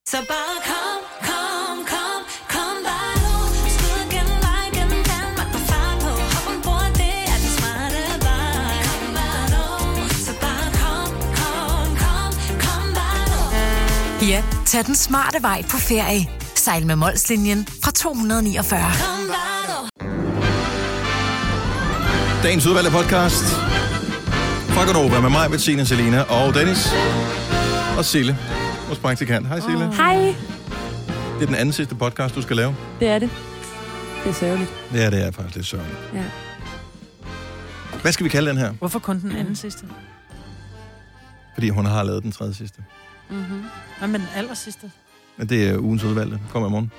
Så bare kom bare nu. Skud gennem vej, gennem Danmark og far på. Hop ombord, det er den smarte vej. Kom bare nu. Så bare kom bare nu. Ja, tag den smarte vej på ferie. Sejl med Molslinjen fra 249. Kom bare nu. Dagens udvalgte podcast fra Gonova med mig, Bettina, Selina og Dennis og Sille, vores praktikant. Hej Sille. Hej. Det er den anden sidste podcast, du skal lave. Det er det. Det er sørgeligt. Ja, det er faktisk lidt sørgeligt. Ja. Hvad skal vi kalde den her? Hvorfor kun den anden sidste? Fordi hun har lavet den tredje sidste. Mm-hmm. Hvad med den aller sidste? Ja, det er ugens udvalgte. Kommer i morgen.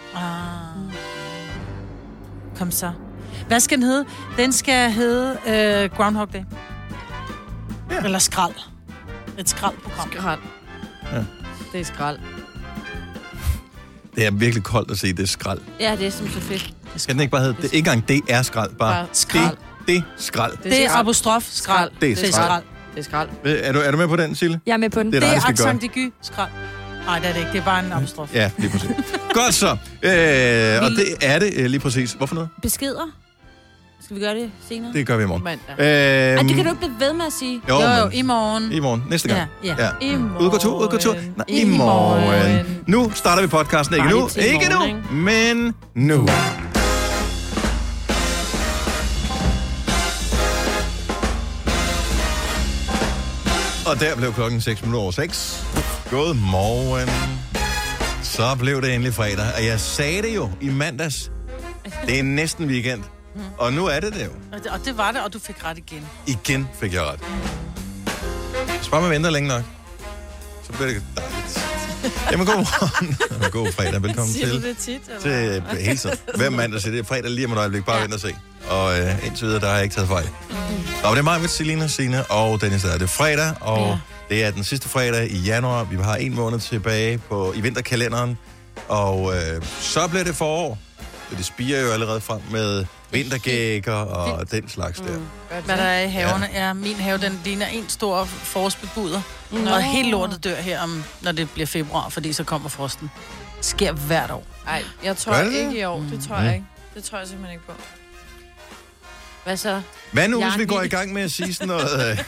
Kom så. Hvad skal den hedde? Den skal hedde Groundhog Day. Ja. Eller skrald. Et skraldprogram. Skrald. Ja. Det er skrald. Det er virkelig koldt at se, det er skrald. Ja, det er som så fedt. Skal den ikke bare hedde, det, ikke engang det er skrald, bare skrald. Det skrald. Det er apostrof skrald. Det er skrald. Det er skrald. Er du med på den, Sille? Jeg er med på den. Det er Det dig, er der skal gøre. accent aigu skrald. Nej, det er det ikke. Det er bare en apostrof. Ja, lige præcis. Godt så. Og det er det lige præcis. Hvorfor noget? Beskeder. Skal vi gøre det senere? Det gør vi i morgen. Mandag. Ej, det kan du ikke blive ved med at sige. Jo, men i morgen. I morgen. Næste gang. Ja. I morgen. Udgåtur. Nej, i morgen. Nu starter vi podcasten. Ikke nu. Ikke nu. Men nu. Og der blev klokken 6:06. God morgen. Så blev det endelig fredag. Og jeg sagde det jo i mandags. Det er næsten weekend. Og nu er det jo. Og det var det, og du fik ret igen. Igen fik jeg ret. Så bare man venter længe nok. Så bliver det dejligt. Jamen, god morgen. God fredag. Velkommen Siger du til. det tit? Til hele tiden. Hver mandag siger det. Fredag lige om et øjeblik. Bare vent og se. Og indtil videre, der har jeg ikke taget fejl. Og det er mig med Selina, Signe og Dennis. Det er fredag, og det er den sidste fredag i januar. Vi har 1 måned tilbage i vinterkalenderen. Og så bliver det forår. Det spiger jo allerede frem med vintergækker og den slags der. Hvad der er i haverne er, min have, den ligner en stor forårsbebuder. Og helt lortet dør her, når det bliver februar, fordi så kommer frosten. Det sker hvert år. Nej, jeg tror ikke i år. Det tror jeg ikke. Det tror jeg simpelthen ikke på. Hvad så? Hvad nu, hvis vi går i gang med at sige sådan noget?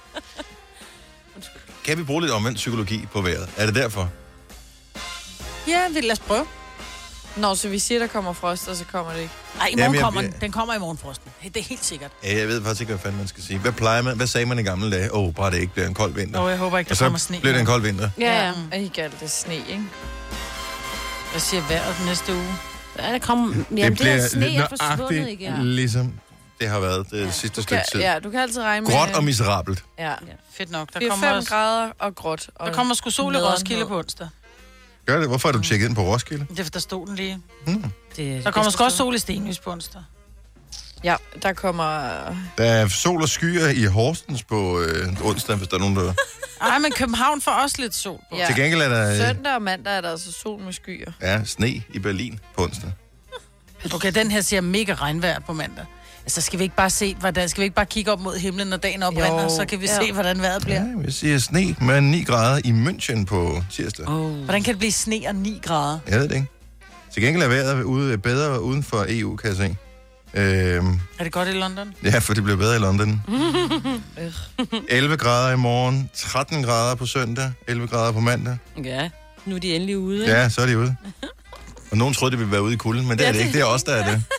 Kan vi bruge lidt omvendt psykologi på vejret? Er det derfor? Ja, lad os prøve. Nå, så vi siger, der kommer frost, og så kommer det ikke. Nej, i morgen kommer den. Den kommer i morgen, frosten. Det er helt sikkert. Ja, jeg ved faktisk ikke, hvad fanden man skal sige. Hvad sagde man i gamle dage? Bare det ikke bliver en kold vinter. Og jeg håber ikke, der kommer sne. Og så bliver det en kold vinter. Ja. Og ikke alt det sne, ikke? Hvad siger vejret den næste uge? Ja, der kommer... Jamen, det er sne er forsvundet igen. Ligesom det har været det sidste stykke tid. Ja, du kan altid regne med... Gråt og miserabelt. Ja. Fedt nok. Det er 5 grader og gråt. Og der kommer sgu sol i Roskilde på onsdag. Gør det? Hvorfor har du tjekket ind på Roskilde? Det er, for der stod den lige. Der kommer sgu også sol i Stenløs på onsdag. Ja, der kommer... Der er sol og skyer i Horsens på onsdag, hvis der er nogen, der... Ej, men København får også lidt sol på. Ja. Til gengæld er der... Søndag og mandag er der altså sol med skyer. Ja, sne i Berlin på onsdag. Okay, den her siger mega regnvejr på mandag. Altså, skal vi ikke bare se, skal vi ikke bare kigge op mod himlen, når dagen oprinder, så kan vi se, hvordan vejret bliver? Ja, jeg siger sne med 9 grader i München på tirsdag. Hvordan kan det blive sne og 9 grader? Jeg ved det ikke. Til gengæld er vejret bedre uden for EU, kan jeg se. Er det godt i London? Ja, for det bliver bedre i London. 11 grader i morgen, 13 grader på søndag, 11 grader på mandag. Ja, nu er de endelig ude, ikke? Ja, så er de ude. Og nogen troede, det ville være ude i kulden, men det er det ikke. Det er os, der er det.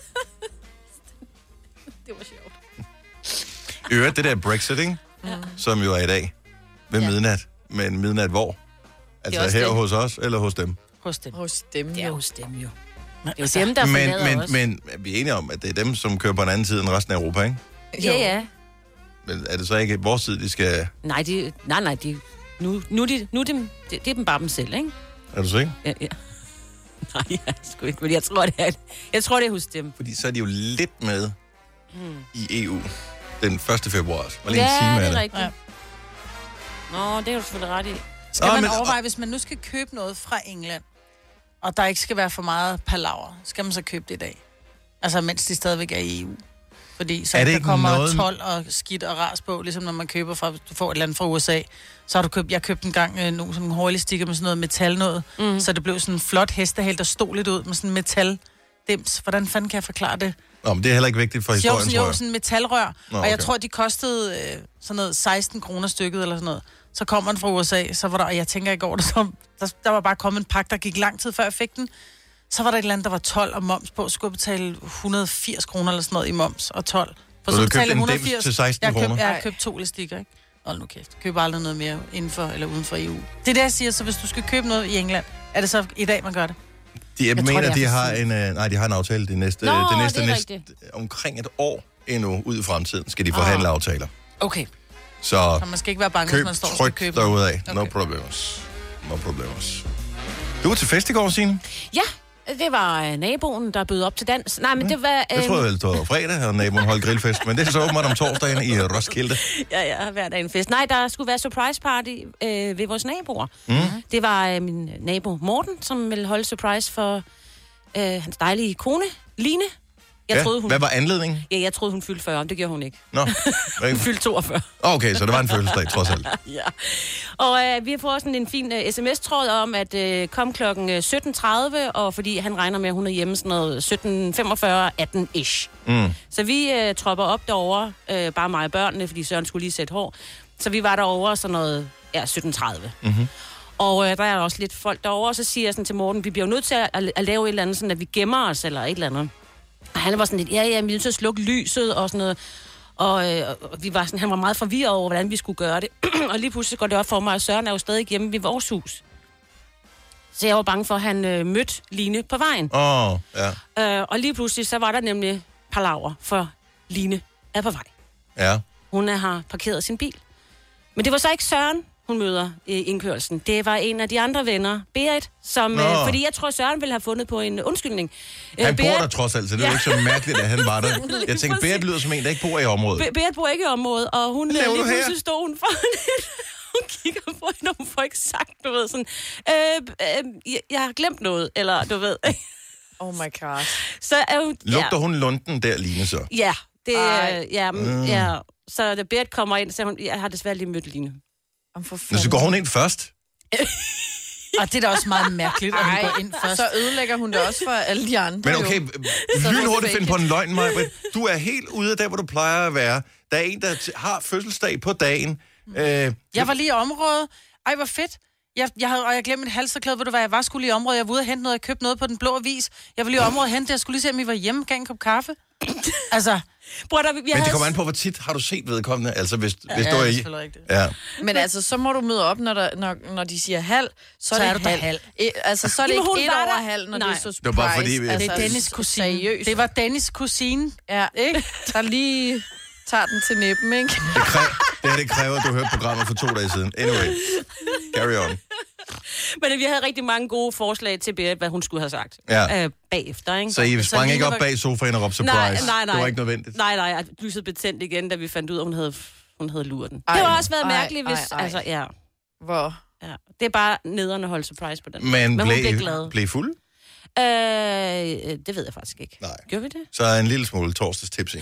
Det var sjovt. Øvrigt, det der Brexit, ikke? Som jo er i dag ved midnat. Men midnat hvor? Altså her det. hos os, eller hos dem? Hos dem. Hos dem Det er jo. hos dem jo. Det er dem, der forlader os. Men vi er enige om, at det er dem, som kører på en anden tid end resten af Europa, ikke? Ja. Men er det så ikke vores tid, de skal... Nej, nu er det er dem bare dem selv, ikke? Er du sikker? Ja. Nej, jeg sgu ikke, men jeg tror, det er hos dem. Fordi så er de jo lidt med i EU den 1. februar. Var lige en time af det er det. rigtigt. Ja. Nå, det er du selvfølgelig ret i. Skal man overveje, hvis man nu skal købe noget fra England, og der ikke skal være for meget palaver, skal man så købe det i dag? Altså, mens de stadigvæk er i EU. Fordi så Er det der ikke kommer noget- 12 og skidt og ras på, ligesom når man køber fra, du får et eller andet fra USA. Så har du købt, jeg købte en gang nogle sådan hårlige stikker med sådan noget metal noget, så det blev sådan en flot hestehæl, der stod lidt ud med sådan en metaldims. Hvordan fanden kan jeg forklare det? Nå, men det er heller ikke vigtigt for historien, tror jeg. Sådan en metalrør, Nå, og jeg okay. tror, de kostede sådan noget 16 kroner stykket eller sådan noget. Så kom man fra USA, så var der, og jeg tænker i går, der var bare kommet en pakke, der gik lang tid før jeg fik den. Så var der et eller andet, der var 12 og moms på, skulle betale 180 kroner eller sådan noget i moms og 12. Så du købte en dims til 16 kroner? Jeg har købt 2 elastikker, ikke? Hold nu kæft. Køb aldrig noget mere inden for eller uden for EU. Det er det, jeg siger, så hvis du skal købe noget i England, er det så i dag, man gør det? Jeg tror, mener, det er de for har de har en aftale det næste omkring et år endnu ud i fremtiden, skal de forhandle aftaler. Okay. Så Så man skal ikke være bange, hvis køb man står og skal tryk købe derudad. No Okay. problems. No problems. Du var til fest i går, Signe? Ja, det var naboen, der bød op til dans. Nej, men det var... Jeg troede vel, det var fredag, og naboen holdt grillfest, men det er så åbenbart om torsdagen i Roskilde. Ja, hver dag en fest. Nej, der skulle være surprise party ved vores naboer. Det var min nabo Morten, som ville holde surprise for hans dejlige kone, Line. Hvad var anledningen? Ja, jeg troede, hun fyldte 40, men det gjorde hun ikke. Nå, Hun fyldte 42. okay, så det var en fødselsdag, trods alt. Ja. Og vi har fået sådan en fin sms-tråd om, at kom klokken 17.30, og fordi han regner med, at hun er hjemme sådan noget 17.45, 18-ish. Så vi tropper op derovre, bare mig og børnene, fordi Søren skulle lige sætte hår. Så vi var derovre sådan noget, 17.30. Og der er også lidt folk derovre, og så siger jeg sådan til Morten, vi bliver jo nødt til at lave et eller andet, sådan at vi gemmer os, eller et eller andet. Og han var sådan lidt, vi er nødt til at slukke lyset og sådan noget. Og vi var sådan, han var meget forvirret over, hvordan vi skulle gøre det. Og lige pludselig går det op for mig, at Søren er jo stadig hjemme ved vores hus. Så jeg var bange for, at han mødte Line på vejen. Ja. Og lige pludselig, så var der nemlig palaver, for Line er på vej. Ja. Hun har parkeret sin bil. Men det var så ikke Søren, hun møder i indkørelsen. Det var en af de andre venner, Berit, som... fordi jeg tror, Søren ville have fundet på en undskyldning. Han bor der trods alt, så det er jo ikke så mærkeligt, at han var der. Jeg tænkte, Berit lyder som en, der ikke bor i området. Berit bor ikke i området, og hun Hvad laver lige du her? pludselig stod hun foran hun kigger på hende, og hun får ikke sagt, du ved, sådan... jeg har glemt noget, eller du ved... Oh my god. Så er hun... Lugter hun lunden der, Line, så? Ja, det Ej. ja. Så da Berit kommer ind, så hun, jeg har desværre lige mødt Line. Men så går hun ind først. Og det er da også meget mærkeligt, at hun Ej, går ind først. så ødelægger hun det også for alle de andre. Men okay, lynhurtigt finde på en løgn, Maj-Brit. Du er helt ude af der, hvor du plejer at være. Der er en, der har fødselsdag på dagen. Jeg var lige i området. Ej, hvor fedt. Jeg glemte et halserklæde, ved du hvad, jeg var skulle lige i området. Jeg var ude og hente noget, jeg købte noget på Den Blå Avis. Jeg var lige i området og hente det, jeg skulle lige se, om I var hjemme, gav en kop kaffe. Altså... Men det kommer an på, hvor tit har du set vedkommende? Altså, hvis du er i... selvfølgelig rigtigt. Ja. Men altså, så må du møde op, når de siger halv, så er det der halv. halv. Altså, så er det Jamen, hun ikke var et over der. halv, når Nej. det er så surprise. Det var bare fordi, altså, Det er Dennis' kusine. Seriøst. Det var Dennis' kusine. Ja, ikke? Der lige tager den til næppen, ikke? Det kræver, at du hørte programmet for 2 dage siden. Anyway, carry on. Men vi havde rigtig mange gode forslag til Berit, hvad hun skulle have sagt bagefter, ikke? Så I sprang ikke Line op var- bag sofaen og råbte surprise? Nej. Det var ikke nødvendigt? Nej, at lyset blev tændt igen, da vi fandt ud af, at hun havde luret den. Ej, Det har også været ej, mærkeligt, hvis... ej. Altså, ja. Hvor? Ja. Det er bare nederen at holde surprise på den. Men hun blev glad. blev I fuld? Det ved jeg faktisk ikke. Nej. Gjorde vi det? Så er en lille smule torsdagstipsing.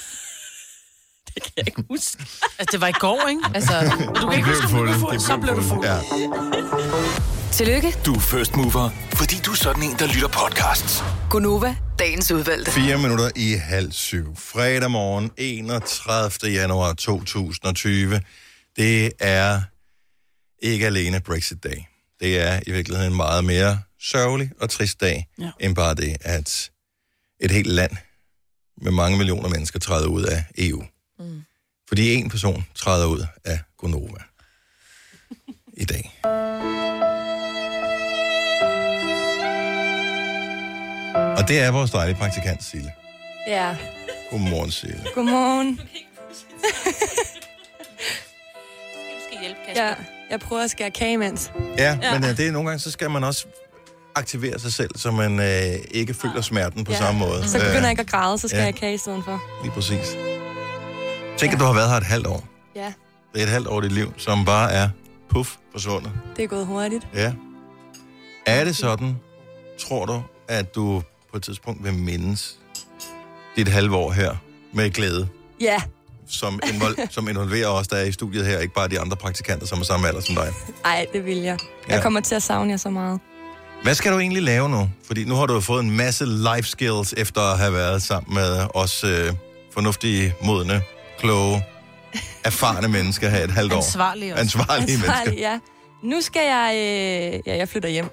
Det kan jeg ikke huske. Altså, det var i går, ikke? Altså, Du kan ikke huske, om du blev fuld, så blev du fuld. Ja. Tillykke, Du er first mover, fordi du er sådan en, der lytter podcasts. Gunova, dagens udvalgte. 4 minutter i 6:30. Fredag morgen, 31. januar 2020. Det er ikke alene Brexit-dag. Det er i virkeligheden en meget mere sørgelig og trist dag, end bare det, at et helt land med mange millioner mennesker træder ud af EU. Fordi en person træder ud af Gonova i dag. Og det er vores dejlige praktikant, Sille. Ja, Godmorgen, Sille. godmorgen. Du skal hjælpe, Kasper. Jeg prøver at skære kage imens. Ja, men det er nogle gange, så skal man også aktivere sig selv, så man ikke føler smerten på samme måde. Så begynder jeg ikke at græde, så skal ja. jeg kage i stedet for. Lige præcis. Tænk, at du har været her et halvt år. Ja, Det er et halvt år i dit liv, som bare er forsvundet. det er gået hurtigt. Ja. Er det sådan, tror du, at du på et tidspunkt vil mindes dit halve år her med glæde, Ja. som involverer os, der er i studiet her, ikke bare de andre praktikanter, som er samme alder som dig. Ej, det vil jeg. Ja. Jeg kommer til at savne jer så meget. Hvad skal du egentlig lave nu? Fordi nu har du jo fået en masse life skills, efter at have været sammen med os fornuftige, modne, kloge, erfarne mennesker her et halvt år. Ansvarlige også. Ansvarlige mennesker. Ja. Nu skal jeg... jeg flytter hjem.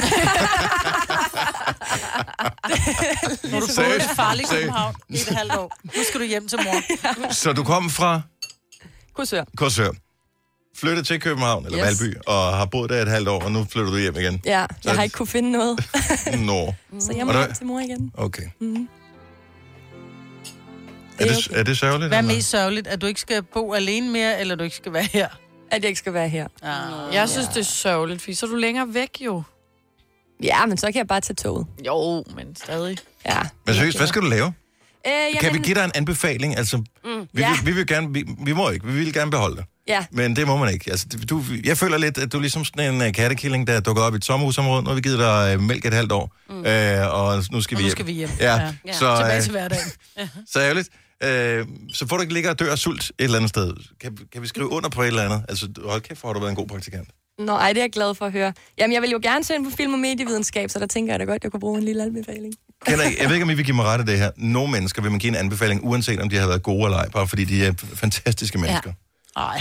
Når du boede i farlig København i et halvt år. Nu skal du hjem til mor. Så du kom fra Korsør. Korsør, flyttede til København, eller Yes. Valby, og har boet der et halvt år, og nu flytter du hjem igen. Ja, jeg har ikke kunne finde noget. Nå, Så jeg må Og der- hjem til mor igen. okay. Mhm. Er det sørgeligt? Hvad er eller? mest sørgeligt? At du ikke skal bo alene mere, eller du ikke skal være her? At jeg ikke skal være her. Jeg synes, det er sørgeligt, fordi så er du længere væk jo. Ja, men så kan jeg bare tage toget. Jo, men stadig. Ja. Men seriøst, hvad skal du lave? Jamen, Kan vi give dig en anbefaling? Altså, vi vil gerne, vi må ikke, vi vil gerne beholde det. Ja. Men det må man ikke. Altså, jeg føler lidt, at du er ligesom sådan en kattekilling, der dukker op i et sommerhusområde. Nu har vi givet dig mælk et halvt år, og nu skal vi hjem. Nu skal vi hjem. Ja. Så, Tilbage til hverdagen. så ærgerligt. Så får du ikke ligge og dø af sult et eller andet sted. Kan vi skrive under på et eller andet? Altså, hold kæft, hvor har du været en god praktikant. Nå, ej, det er jeg glad for at høre. Jamen, jeg vil jo gerne søge på film- og medievidenskab, så der tænker jeg da godt, jeg kunne bruge en lille anbefaling. Jeg ved ikke, om I vil give mig ret i det her. Nogle mennesker vil man give en anbefaling, uanset om de har været gode eller ej, bare fordi de er fantastiske mennesker. Nej.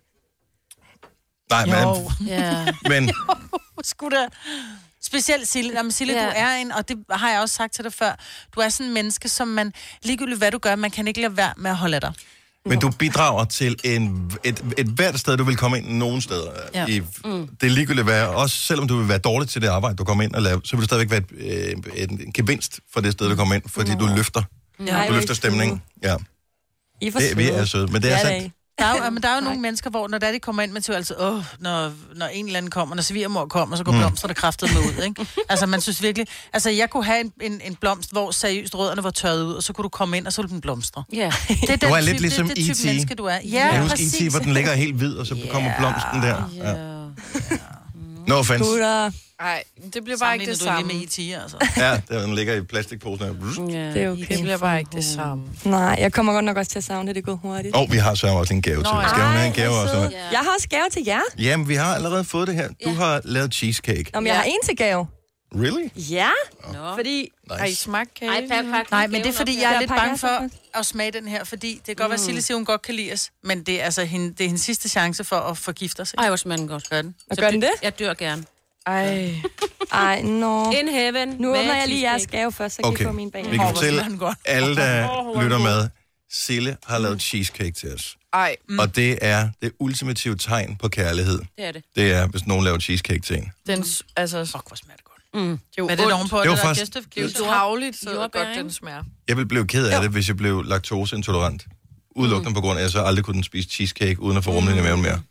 Nej, Jo. men Sgu da. Specielt Sille. Jamen, Sille, du er en, og det har jeg også sagt til dig før, du er sådan en menneske, som man, ligegyldigt hvad du gør, man kan ikke lade være med at holde af dig. Men du bidrager til et hvert sted, du vil komme ind nogen steder. Ja. Det er ligegyldigt hvad, også selvom du vil være dårlig til det arbejde, du kommer ind og laver, så vil du stadigvæk være en gevinst for det sted, du kommer ind, fordi du løfter, du løfter stemningen. Ja. I er for Vi er søde, men det er sandt. Der er jo nogle mennesker, hvor når de kommer ind, man siger altid, når en eller anden kommer, når svigermor kommer, så går blomsterne kraftet med ud, ikke? Altså, man synes virkelig... Altså, jeg kunne have en blomst, hvor seriøst rødderne var tørret ud, og så kunne du komme ind, og så ville den blomstre. Ja. Det er Du er lidt type, ligesom det type E.T.. menneske, du er. Jeg Ja, husker præcis. E.T., hvor den ligger helt hvid, og så kommer blomsten der. Ja. No offense. Gutter. Nej, det bliver bare ikke det samme. Med E.T., altså. Ja, den ligger i plastikposen her. Det er okay. Det bliver bare ikke det samme. Nej, jeg kommer godt nok også til at savne det, det går hurtigt. Og vi har så også en gave til. Skal hun have en gave også? Eller? Jeg har også gave til jer. Jamen, vi har allerede fået det her. Du har lavet cheesecake. Om jeg har en til gave. Really? Ja, fordi... Har I smagt kage? Nej, men det er fordi, jeg er lidt pakker bange jeg så for at smage den her, fordi det kan godt være, at Sille siger, hun godt kan lide os, men det er altså det er hendes sidste chance for at forgifte os. Ej, hvor smager den godt. Gør den. Og gør den det? Jeg dør gerne. Ej, nå. In heaven. Nu åbner jeg lige jeres gave først, så kan I få min bag. Vi kan fortælle smager den godt. alle, der lytter med, Sille har lavet cheesecake til os. Ej. Og det er det ultimative tegn på kærlighed. Det er det. Det er, hvis nogen laver cheesecake til en. Den, altså, Hvor smager det godt. det er jo Hvad er det ovenpå? Det var der faktisk- Det er gæstefgivet? jo tavligt, så Jordbær, godt den ikke? smager. Jeg ville blive ked af det, hvis jeg blev laktoseintolerant. Udelukkende på grund af, at jeg så aldrig kunne spise cheesecake, uden at få rumlen i maven mere.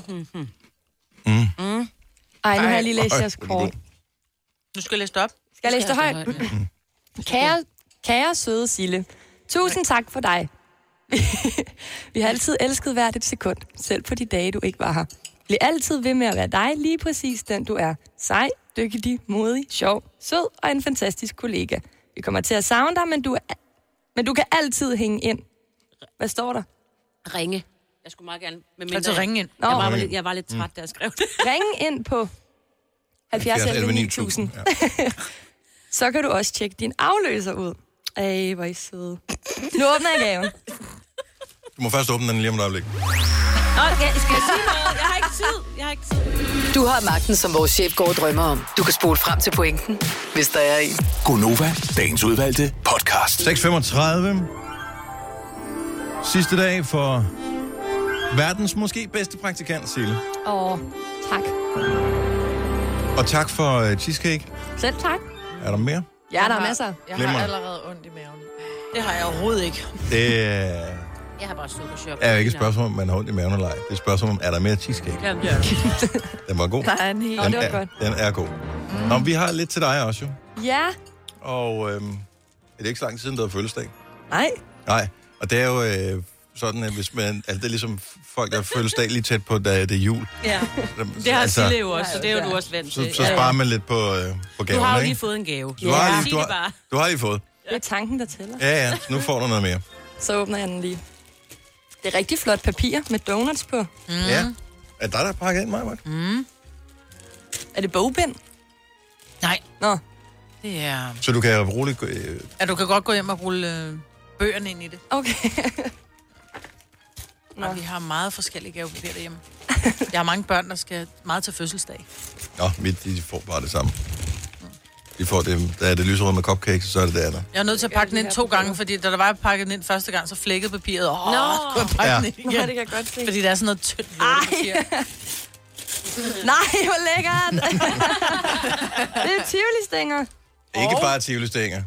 Ej, nu har jeg lige læst jeres kort. Nu skal jeg læse det op. Skal jeg læse det højt? Kære søde Sille, tusind tak for dig. Vi har altid elsket hvert et sekund, selv på de dage, du ikke var her. Bliv altid ved med at være dig, lige præcis den du er. Sej, dygtig, modig, sjov, sød og en fantastisk kollega. Vi kommer til at savne dig, men du kan altid hænge ind. Hvad står der? Ringe. Jeg skulle meget gerne... Altså ringe ind. Nå, Jeg var lidt træt, da jeg skrev det. ring ind på 70 11 9000. Ja. Så kan du også tjekke din afløser ud. Ej, hvor er I søde. Nu åbner jeg gaven. Du må først åbne den lige om et øjeblik. Okay, skal jeg sige noget? Jeg har ikke tid. Du har magten, som vores chef går og drømmer om. Du kan spole frem til pointen, hvis der er en. Gonova, dagens udvalgte podcast. 6:35. Sidste dag for verdens måske bedste praktikant, Sille. Tak. Og tak for cheesecake. Selv tak. Er der mere? Ja, der er masser. Jeg har Glimrende. allerede ondt i maven. Det har jeg overhovedet ikke. Det Jeg har bare supershop. er jo ikke et spørgsmål, om man har ondt i maven eller ej. Det er et spørgsmål, om er der mere cheesecake? Jamen, det er det. Den var god. Der er en helt... det var godt. Den er god. Nå, men vi har lidt til dig også jo. Ja. Og er det ikke så lang tid siden, du havde fødselsdag? Nej. Nej, og det er jo sådan, at hvis man... Altså, det er ligesom folk, der har fødselsdag lige tæt på, da det er jul. Ja, det har Sille jo også, så det er jo du også vant til. Så sparer man lidt på Du gaven, har jo ikke? lige fået en gave. Du har Sig lige, det bare. du har lige fået. Det er tanken, der tæller. Ja, så nu får du noget mere. Så åbner jeg den lige. Det er rigtig flot papir med donuts på. Ja. Er der er pakket ind, Maja? Er det bogbind? Nej, Nå, det er... Så du kan roligt... Ja, du kan godt gå hjem og rulle bøgerne ind i det. okay. Og vi har meget forskellige gavepapir derhjemme. Jeg har mange børn, der skal meget til fødselsdag. Nå, de får bare det samme. De får det, der er det lyserød med cupcakes, så er det det andet. Jeg er nødt til at pakke den ind 2 gange, fordi da der var pakket den ind første gang, så flækkede papiret. Nå. Kunne jeg pakke den ind Nå, igen. det kan jeg godt se. Fordi der er sådan noget tyndt lortepapir. Nej, hvor lækkert. Det er Tivoli-stænger. Ikke bare Tivoli-stænger.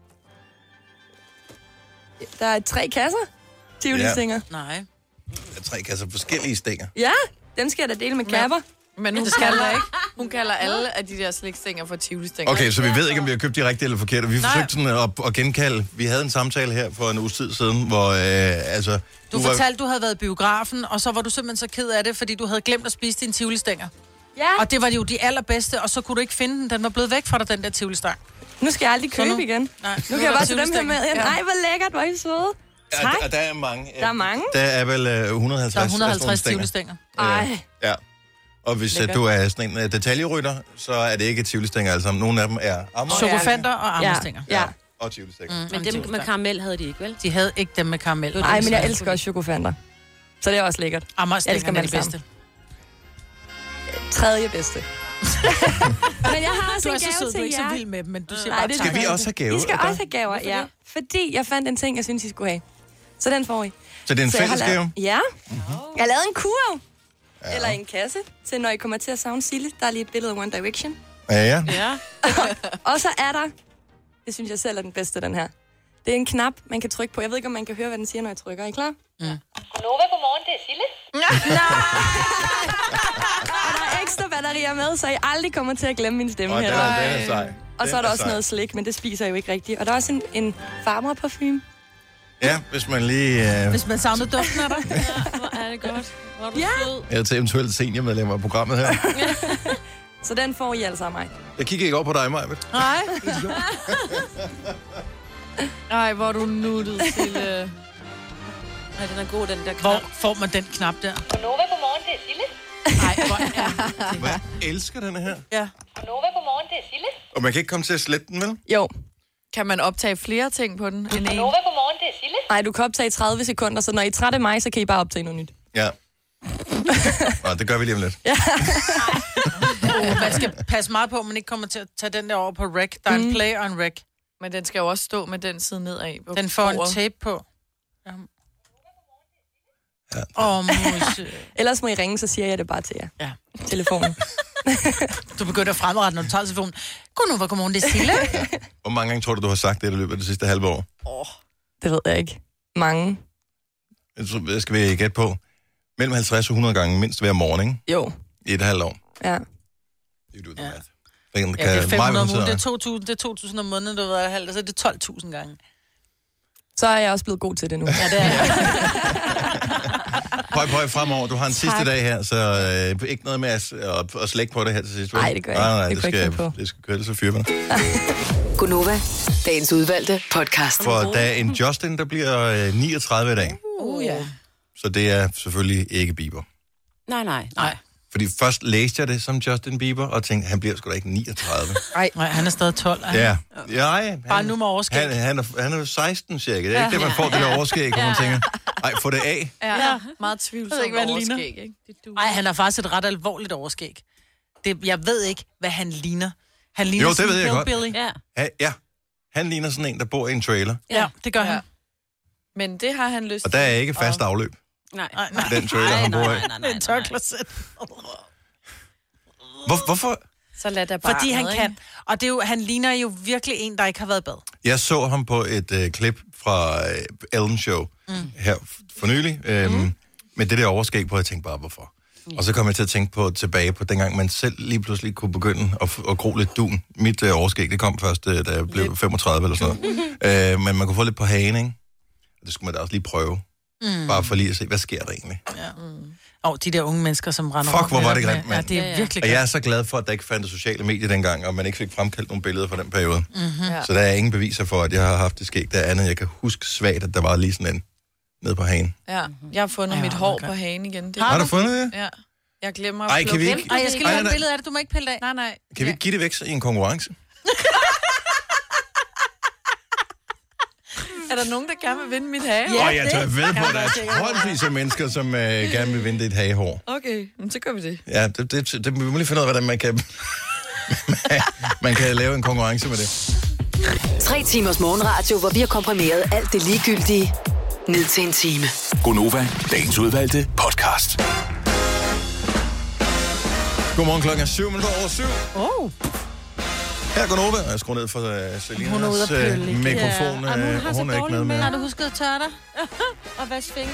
Der er 3 kasser Tivoli-stænger. Nej. Der er 3 kasser forskellige stænger. Ja, dem skal jeg da dele med kapper. Men hun kalder ikke. Hun kalder alle af de der slikstænger for Tivoli-stænger. Okay, så vi ved ikke, om vi har købt de rigtige eller forkerte. Vi forsøgte sådan at genkalde. Vi havde en samtale her for en uges tid siden, hvor Du fortalte, du havde været i biografen, og så var du simpelthen så ked af det, fordi du havde glemt at spise dine Tivoli-stænger. Ja. Og det var jo de allerbedste, og så kunne du ikke finde den. Den var blevet væk fra dig, den der Tivoli-stang. Nu skal jeg aldrig købe nu? igen. Nej, Nu kan jeg bare tage dem her med. Ja. Nej, hvor lækkert, hvor er I søde. Tak. Ja, der er mange. Der er mange. Der er vel 150. Der er 150 stænger. Tivoli-stænger. Ej. Ja. Og hvis du er sådan en detaljerytter, så er det ikke Tivoli-stænger alle sammen. Nogle af dem er Amager. Chokofanter og armestænger. Ja. Og Tivoli-stænger. Men dem med karamel havde de ikke, vel? De havde ikke dem med karamel. Nej, men jeg elsker også chokofanter. Så det er også lækkert. Armestænger er det bedste. Tredje bedste. Men jeg har også Du er en så gave sød, du til er ikke så jer. vild med dem, men du siger Nej, bare det tak. Skal vi også have gave? I skal også have gaver, ja. Fordi jeg fandt en ting, jeg synes, I skulle have. Så den får I. Så det er en Så jeg har fælles gave? lavet- Ja. Jeg har lavet en kurv. Ja. Eller en kasse, til når I kommer til at savne Sille. Der er lige et billede af One Direction. Ja. Ja. Og så er der, det synes jeg selv er den bedste, den her. Det er en knap, man kan trykke på. Jeg ved ikke, om man kan høre, hvad den siger, når jeg trykker. Er I klar? Nova, godmorgen, det er Sille. Og der er ekstra batterier med, så I aldrig kommer til at glemme min stemme Og her. den er sej. Og så er Den der også sej. noget slik, men det spiser jeg jo ikke rigtigt. Og der er også en farmerparfume. Ja, hvis man lige... Hvis man savnede duften af dig. Hvor er det godt. Hvor er du sød. Eller til eventuelt seniormedlemmer af programmet her. Så den får I altså af mig. Jeg kigger ikke over på dig, Maja. Nej. Ej, hvor er du nuttet til... Nej, den er god, den der knap. Hvor får man den knap der? Nova, godmorgen, det er Sille. Nej, hvor er det? Jeg elsker den her. Ja. Nova, godmorgen, det er Sille. Og man kan ikke komme til at slette den, vel? Jo. Kan man optage flere ting på den end en? Nova, godmorgen, det er Sille. Nej, du kan optage 30 sekunder, så når I er trætte af mig, så kan I bare optage noget nyt. Ja. Nå, det gør vi lige om lidt. Man skal passe meget på, at man ikke kommer til at tage den der over på rec. Der er en play og en rec. Men den skal jo også stå med den side nedad. På Den får en bordet. tape på. Ja. Mus. Ellers må I ringe, så siger jeg det bare til jer. Ja. Telefonen. Du begynder at fremrette, når du tager telefonen. Godmorgen, det er Sille. Hvor mange gange tror du har sagt det i løbet af det sidste halve år? Det ved jeg ikke. Mange. Det skal vi gætte på. Mellem 50 og 100 gange mindst hver morgen, ikke? Jo. I et halvt år. Ja. You do the Ja. math. Ja, det er 500 om ugen. Det er 2.000, det er 2.000 om måneden, du ved, halvt, så er det 12.000 gange. Så er jeg også blevet god til det nu. Ja, det er jeg. Prøv fremover. Du har en sidste dag her, så ikke noget med at slække på det her til sidst. vel? Nej, det gør jeg ikke. Nej, Det det kunne jeg ikke skal, finde på. det skal køre, så fyrer man. Gunova, dagens udvalgte podcast. For der er en Justin, der bliver 39 i dag. Ja. Så det er selvfølgelig ikke Bieber. Nej. Fordi først læste jeg det som Justin Bieber, og tænkte, han bliver sgu da ikke 39. Nej, han er stadig 12. Ja. Ja, Bare nu med overskæg. han er 16 cirka. Det er ikke det, man får det der overskæg, hvor man tænker, ej, få det af. Ja, meget tvivlsomt ikke, hvad han ligner. overskæg, ikke? Nej, han har faktisk et ret alvorligt overskæg. Jeg ved ikke, hvad han ligner. Han ligner Jo, det sådan ved jeg godt. hillbilly. Ja. Ja, han ligner sådan en, der bor i en trailer, Ja, det gør han. Ja. Men det har han lyst og der er ikke fast afløb Nej. i den trailer, han bor i. Det er en tørkloset. Hvorfor? Så lad da bare. Fordi han kan. Og det er jo, han ligner jo virkelig en, der ikke har været i bad. Jeg så ham på et klip fra Ellen Show her for nylig, med det der overskæg på, jeg tænkte bare, hvorfor? Og så kom jeg til at tænke tilbage på dengang, man selv lige pludselig kunne begynde at gro lidt dun. Mit overskæg, det kom først, da jeg blev 35 eller sådan noget. Men man kunne få lidt på hagen, ikke? Og det skulle man da også lige prøve. Bare for lige at se, hvad sker der egentlig? Og de der unge mennesker, som render Fuck, hvor var det grimt, mand. Ja, det er virkelig Og grimt. jeg er så glad for, at der ikke fandtes sociale medier dengang, og man ikke fik fremkaldt nogle billeder fra den periode. Mhm. Så der er ingen beviser for, at jeg har haft det skæg. Der er andet, jeg kan huske svagt, at der var lige sådan en ned på hagen. Ja, jeg har fundet mit hår på hagen igen. Har du fundet det? Ja. Jeg glemmer Ej, kan vi ikke... Ej, jeg skal lige have et billede af det. Du må ikke pille af. Nej. Kan vi ikke give det væk i en konkurrence? Er der nogen, der gerne vil vinde mit hage? Jeg tør ved på, at der er håndvis af mennesker, som gerne vil vinde et hagehår. Okay, men så gør vi det. Ja, det vi må lige finde ud af, hvordan man kan... man kan lave en konkurrence med det. 3 timers morgenradio, hvor vi har komprimeret alt det ligegyldige ned til en time. Gonova, dagens udvalgte podcast. Godmorgen, klokken er 7:07. Her går Nova, og jeg skruer ned for Selinas mikrofon, og hun er ikke med. Har du husket at tørre dig? Og vaske fingre.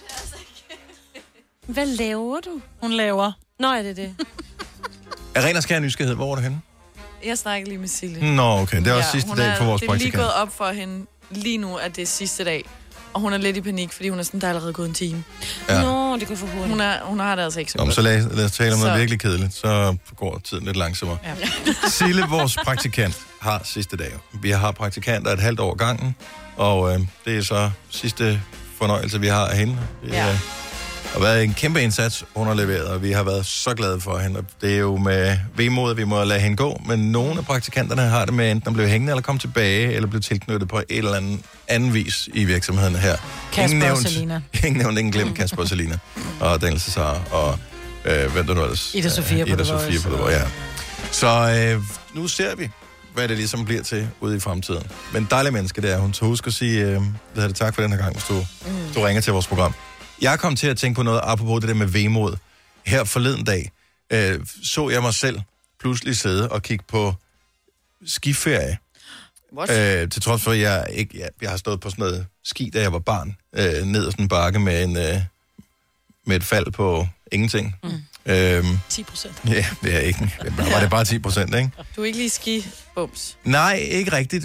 Hvad laver du? Hun laver. Nå, er det det? Er ren og skær nysgerrighed, hvor er du henne? Jeg snakker lige med Sille. Nå, okay, det er også sidste dag for vores praktikant. Det er lige gået op for hende lige nu, at det er sidste dag. Og hun er lidt i panik, fordi hun er sådan, der er allerede gået en time. Ja. Nå, det går for hurtigt. Hun har det altså ikke så godt. godt. Så lad os tale om noget virkelig kedeligt, så går tiden lidt langsommere. Ja. Sille, vores praktikant, har sidste dag. Vi har praktikanter et halvt år gangen, og det er så sidste fornøjelse, vi har af hende. Det har været en kæmpe indsats, hun har leveret, og vi har været så glade for hende. Det er jo med vemod, at vi må lade hende gå, men nogle af praktikanterne har det med enten at blive hængende, eller komme tilbage, eller blive tilknyttet på et eller anden vis i virksomheden her. Kasper og Selina. Ingen nævnt, ingen glemt Kasper og Selina. Og Daniel Cesar, og hvem der nu ellers? Ida Sofia på det var. Ja. Så nu ser vi, hvad det ligesom bliver til ude i fremtiden. Men dejlig menneske, det er hun. Så husk at sige, tak for den her gang, hvis du ringer til vores program. Jeg kom til at tænke på noget, apropos det der med vemod. Her forleden dag så jeg mig selv pludselig sidde og kigge på skiferie. Til trods for, at jeg har stået på sådan noget ski, da jeg var barn, ned ad sådan en bakke med et fald på ingenting. 10%. Ja, det er ikke. Var det bare 10%, ikke? Du er ikke lige skibums? Nej, ikke rigtigt.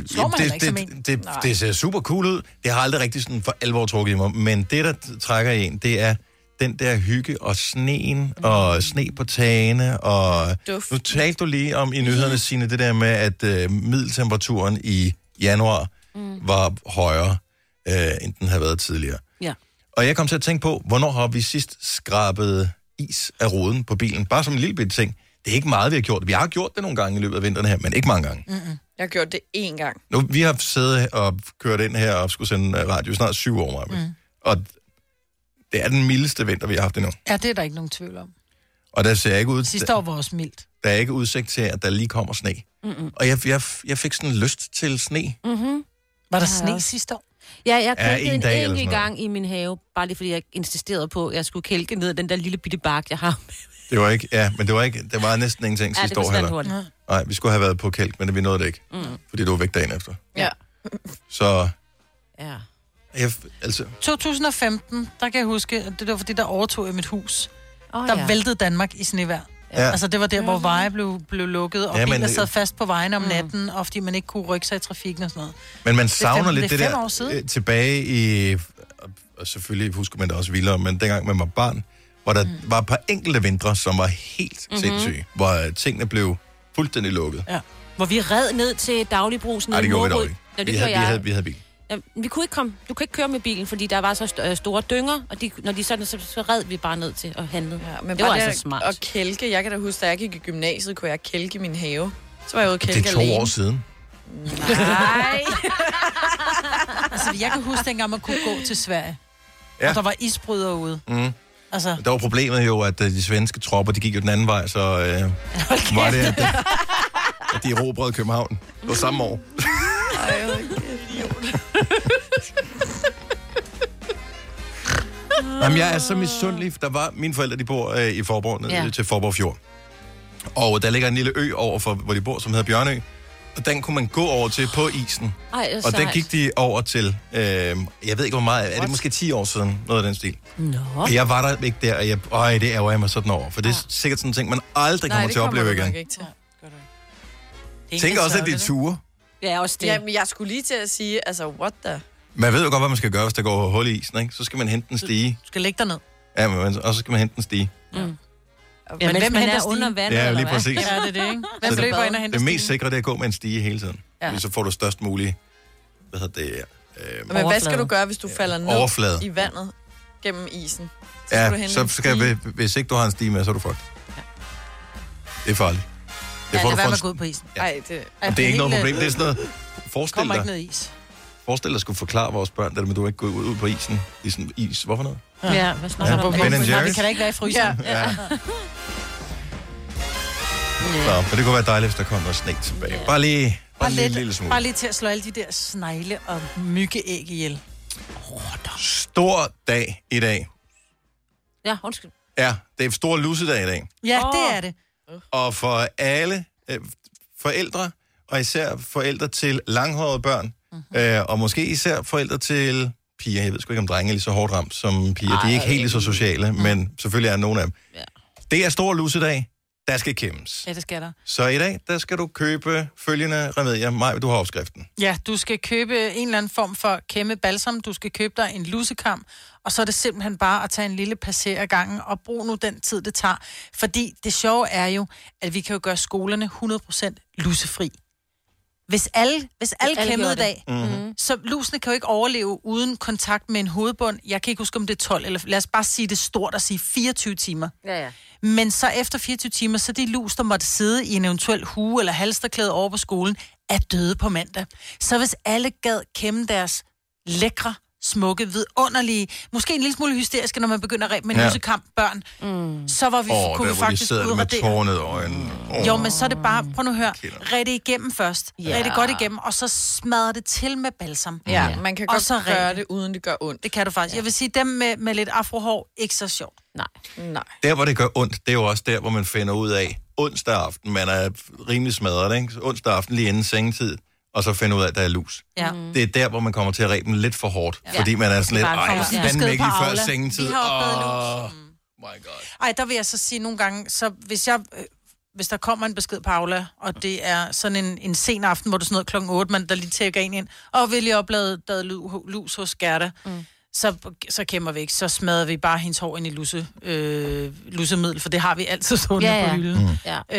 Det ser super cool ud. Det har aldrig rigtig sådan for alvor trukket i mig. Men det, der trækker i en, det er den der hygge og sneen og sne på tagene. Og duft. Nu talte du lige om i nyhederne, Signe, det der med, at middeltemperaturen i januar var højere, end den havde været tidligere. Ja. Og jeg kom til at tænke på, hvornår har vi sidst skrabet is af ruden på bilen? Bare som en lille bitte ting. Det er ikke meget, vi har gjort. Vi har gjort det nogle gange i løbet af vinteren her, men ikke mange gange. Jeg har gjort det 1 gang. Nu, vi har siddet og kørt ind her og skulle sende radio snart 7 år, og det er den mildeste vinter, vi har haft endnu. Ja, det er der ikke nogen tvivl om. Og der ser ikke ud... Sidste år var også mildt. Der er ikke udsigt til, at der lige kommer sne. Og jeg fik sådan lyst til sne. Var der sne sidste år? Ja, jeg kælkede en dag en eller enkelt sådan gang i min have, bare lige fordi jeg insisterede på, at jeg skulle kælke ned den der lille bitte bark, jeg har. Det var ikke... Ja, men det var næsten ingenting sidste år heller. Nej, vi skulle have været på kælk, men vi nåede det ikke. Fordi du var væk dagen efter. Ja. Så... Ja. 2015, der kan jeg huske, at det var fordi, der overtog jeg mit hus. Der væltede Danmark i snevejr. Ja. Altså, det var der, hvor veje blev lukket, og biler sad fast på vejen om natten, og fordi man ikke kunne rykke sig i trafikken og sådan noget. Men man savner lidt det der tilbage i... Og selvfølgelig husker man det også vildere, men dengang man var barn, hvor der var et par enkelte vintre, som var helt sindssyge, hvor tingene blev fuldstændig lukket. Ja. Hvor vi red ned til dagligbrusen. Nej, det gjorde vi dog ikke. Ja, vi havde bil. Ja, vi kunne ikke komme. Du kan ikke køre med bilen, fordi der var så store dynger, og når de sådan, så red vi bare ned til at handle. Ja, men det var altså smart. Og kælke, jeg kan da huske, da jeg gik i gymnasiet, kunne jeg kælke min have. Så var jeg ude og kælke alene. Det er 2 år siden. Nej. Altså, jeg kan huske dengang, man kunne gå til Sverige. Ja. Og der var isbrydere ude. Altså. Der var problemet jo, at de svenske tropper, de gik jo den anden vej, så var det, at de erobrede København. Det var samme år. Ej, idiot. Jamen, jeg er så misundelig. Mine forældre, de bor i Forborg, nede til Forborg Fjord. Og der ligger en lille ø overfor, hvor de bor, som hedder Bjørnø. Og den kunne man gå over til på isen. Og den gik de over til, jeg ved ikke hvor meget, er det måske 10 år siden, noget af den stil. Og jeg var der ikke der, og det ærger jeg mig sådan over. For det er sikkert sådan en ting, man aldrig kommer til at opleve igen. Tænk også, at det er ture. Ja, også det. Jamen, jeg skulle lige til at sige, altså, what the... Man ved jo godt, hvad man skal gøre, hvis der går hul i isen, ikke? Så skal man hente en stige. Du skal lægge dig ned. Ja, og så skal man hente en stige. Ja, men hvem henter under vandet, ja, lige præcis. Ja, det er det, ikke? Hvem løber ind og henter det mest sikre, det er at gå med en stige hele tiden. Ja. Så får du størst mulige, Men hvad skal du gøre, hvis du falder ned Overflade. i vandet gennem isen? Ja, så skal hvis ikke du har en stige med, så er du fucked. Ja. Det er farligt. Det får du være med at gå ud på isen. Ej, det er ikke noget problem. Det er sådan noget... Kommer ikke ned i is. Forestil dig at skulle forklare vores børn, at du ikke går ud på isen. I sådan is. Hvorfor noget? Ja, hvad snakker du om? Ben & Vi Jerry's. kan da ikke være i fryseren. Ja. Nå, men det kunne være dejligt, hvis der kom noget sne tilbage. Bare lige en lille smule. Bare lige til at slå alle de der snegle og myggeæg ihjel. Stor dag i dag. Ja, undskyld. Ja, det er en stor lusedag i dag. Ja, det er det. Og for alle forældre, og især forældre til langhårede børn, og måske især forældre til piger. Jeg ved sgu ikke, om drenge er lige så hårdt ramt som piger. De er ikke helt lige så sociale, men selvfølgelig er nogle af dem. Ja. Det er stor lusedag. Der skal kæmmes. Ja, det skal der. Så i dag, der skal du købe følgende remedier. Maj, du har opskriften. Ja, du skal købe en eller anden form for kæmme balsam. Du skal købe dig en lusekam. Og så er det simpelthen bare at tage en lille passer ad gangen og brug nu den tid, det tager. Fordi det sjove er jo, at vi kan jo gøre skolerne 100% lusefri. Hvis alle kæmmede i dag, så lusene kan jo ikke overleve uden kontakt med en hovedbund. Jeg kan ikke huske, om det er 12, eller lad os bare sige det stort og sige 24 timer. Ja. Men så efter 24 timer, så de lus, der måtte sidde i en eventuel hue eller halsterklæde over på skolen, er døde på mandag. Så hvis alle gad kæmme deres lækre, smukke, vidunderlige, måske en lille smule hysteriske, når man begynder at ræbe med en lusekamp børn, så var vi, kunne vi faktisk udradere. Med tårnet og en... Jo, men så er det bare, prøv nu at høre, red det igennem først. Ja. Red det godt igennem, og så smadrer det til med balsam. Ja, man kan godt gøre det, uden det gør ondt. Det kan du faktisk. Jeg vil sige, dem med lidt afrohår, ikke så sjovt. Nej. Der, hvor det gør ondt, det er jo også der, hvor man finder ud af, onsdag aften, man er rimelig smadret, ikke? Onsdag aften lige inden sengetid, og så finder ud af, at der er lus. Ja. Det er der, hvor man kommer til at ræbe den lidt for hårdt, fordi man er sådan lidt, jeg fandme ikke lige før sengetid. My God. Ej, der vil jeg så sige nogle gange, så hvis der kommer en besked på Aula, og det er sådan en sen aften, hvor du sådan noget klokken 8, man der lige tækker en ind, og vil jeg oplade lus hos Gerda, så kæmmer vi ikke. Så smadrer vi bare hendes hår ind i lusemiddel, for det har vi altid stående på hylden.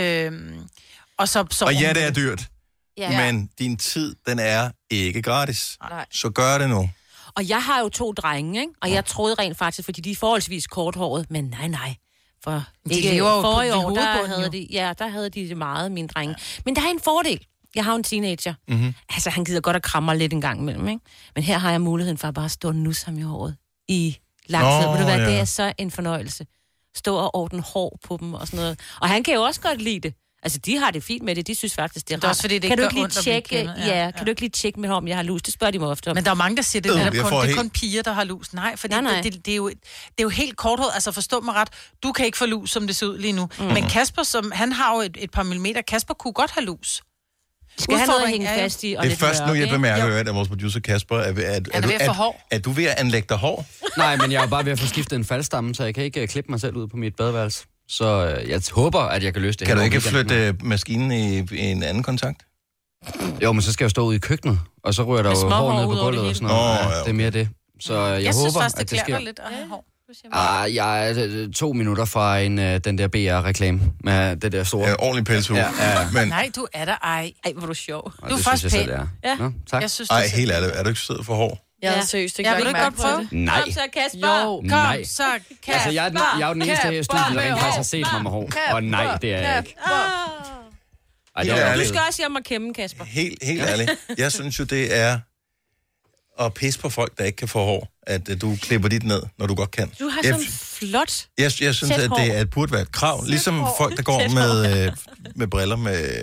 Og ja, det er dyrt. Ja. Men din tid, den er ikke gratis. Nej. Så gør det nu. Og jeg har jo 2 drenge, ikke? Og jeg troede rent faktisk, fordi de er forholdsvis korthåret, men nej. For de lever jo på år, der havde de det meget, mine drenge. Men der er en fordel. Jeg har jo en teenager. Altså, han gider godt at kramme mig lidt en gang imellem, ikke? Men her har jeg muligheden for at bare stå og nusse ham i håret i lang tid. Ved du hvad, det er så en fornøjelse. Stå og ordne hår på dem og sådan noget. Og han kan jo også godt lide det. Altså, de har det fint med det. De synes faktisk, det er rart. Også fordi det kan du ikke ikke lige tjekke, kan du ikke lige tjekke med om jeg har lus? Det spørger de mig ofte om. Men der er mange, der siger, det er kun piger, der har lus. Nej, fordi det er jo helt korthåret. Altså, forstå mig ret. Du kan ikke få lus, som det ser ud lige nu. Men Kasper, han har jo et par millimeter. Kasper kunne godt have lus. Skal han noget at hænge fast i? Og det er først nu, jeg bemærker, at vores producer Kasper er du ved at anlægge dig hår? Nej, men jeg er bare ved at få skiftet en faldstamme, så jeg kan ikke klippe mig selv ud på mit badeværelse. Så jeg håber, at jeg kan løse det. Kan du ikke flytte maskinen i en anden kontakt? Jo, men så skal jeg stå ude i køkkenet, og så rører der jo hår ned på gulvet og sådan noget. Det er mere det. Så jeg håber, synes faktisk, at det sker. Lidt at have hår. Jeg er 2 minutter fra den der BR-reklame med det der store... ordentlig pelshue. Ja. Men... Nej, du er der ej. Ej, hvor du sjov. Du er faktisk pæn. Ja. Nå, tak. Jeg synes, ej, helt ærligt. Er du ikke sød for hår? Jeg er seriøst ikke vil du godt prøve? Nej. Kom så, Kasper. Jo. Kom så, Kasper. Altså, jeg er jo den eneste her i studiet, der rent faktisk har set mig med hår. Og nej, det er jeg ikke. Du skal også hjem og kæmme, Kasper. Helt ærligt. Jeg synes jo, det er at pisse på folk, der ikke kan få hår, at du klipper dit ned, når du godt kan. Du har sådan flot. Jeg synes, at det burde være et krav. Ligesom folk, der går med briller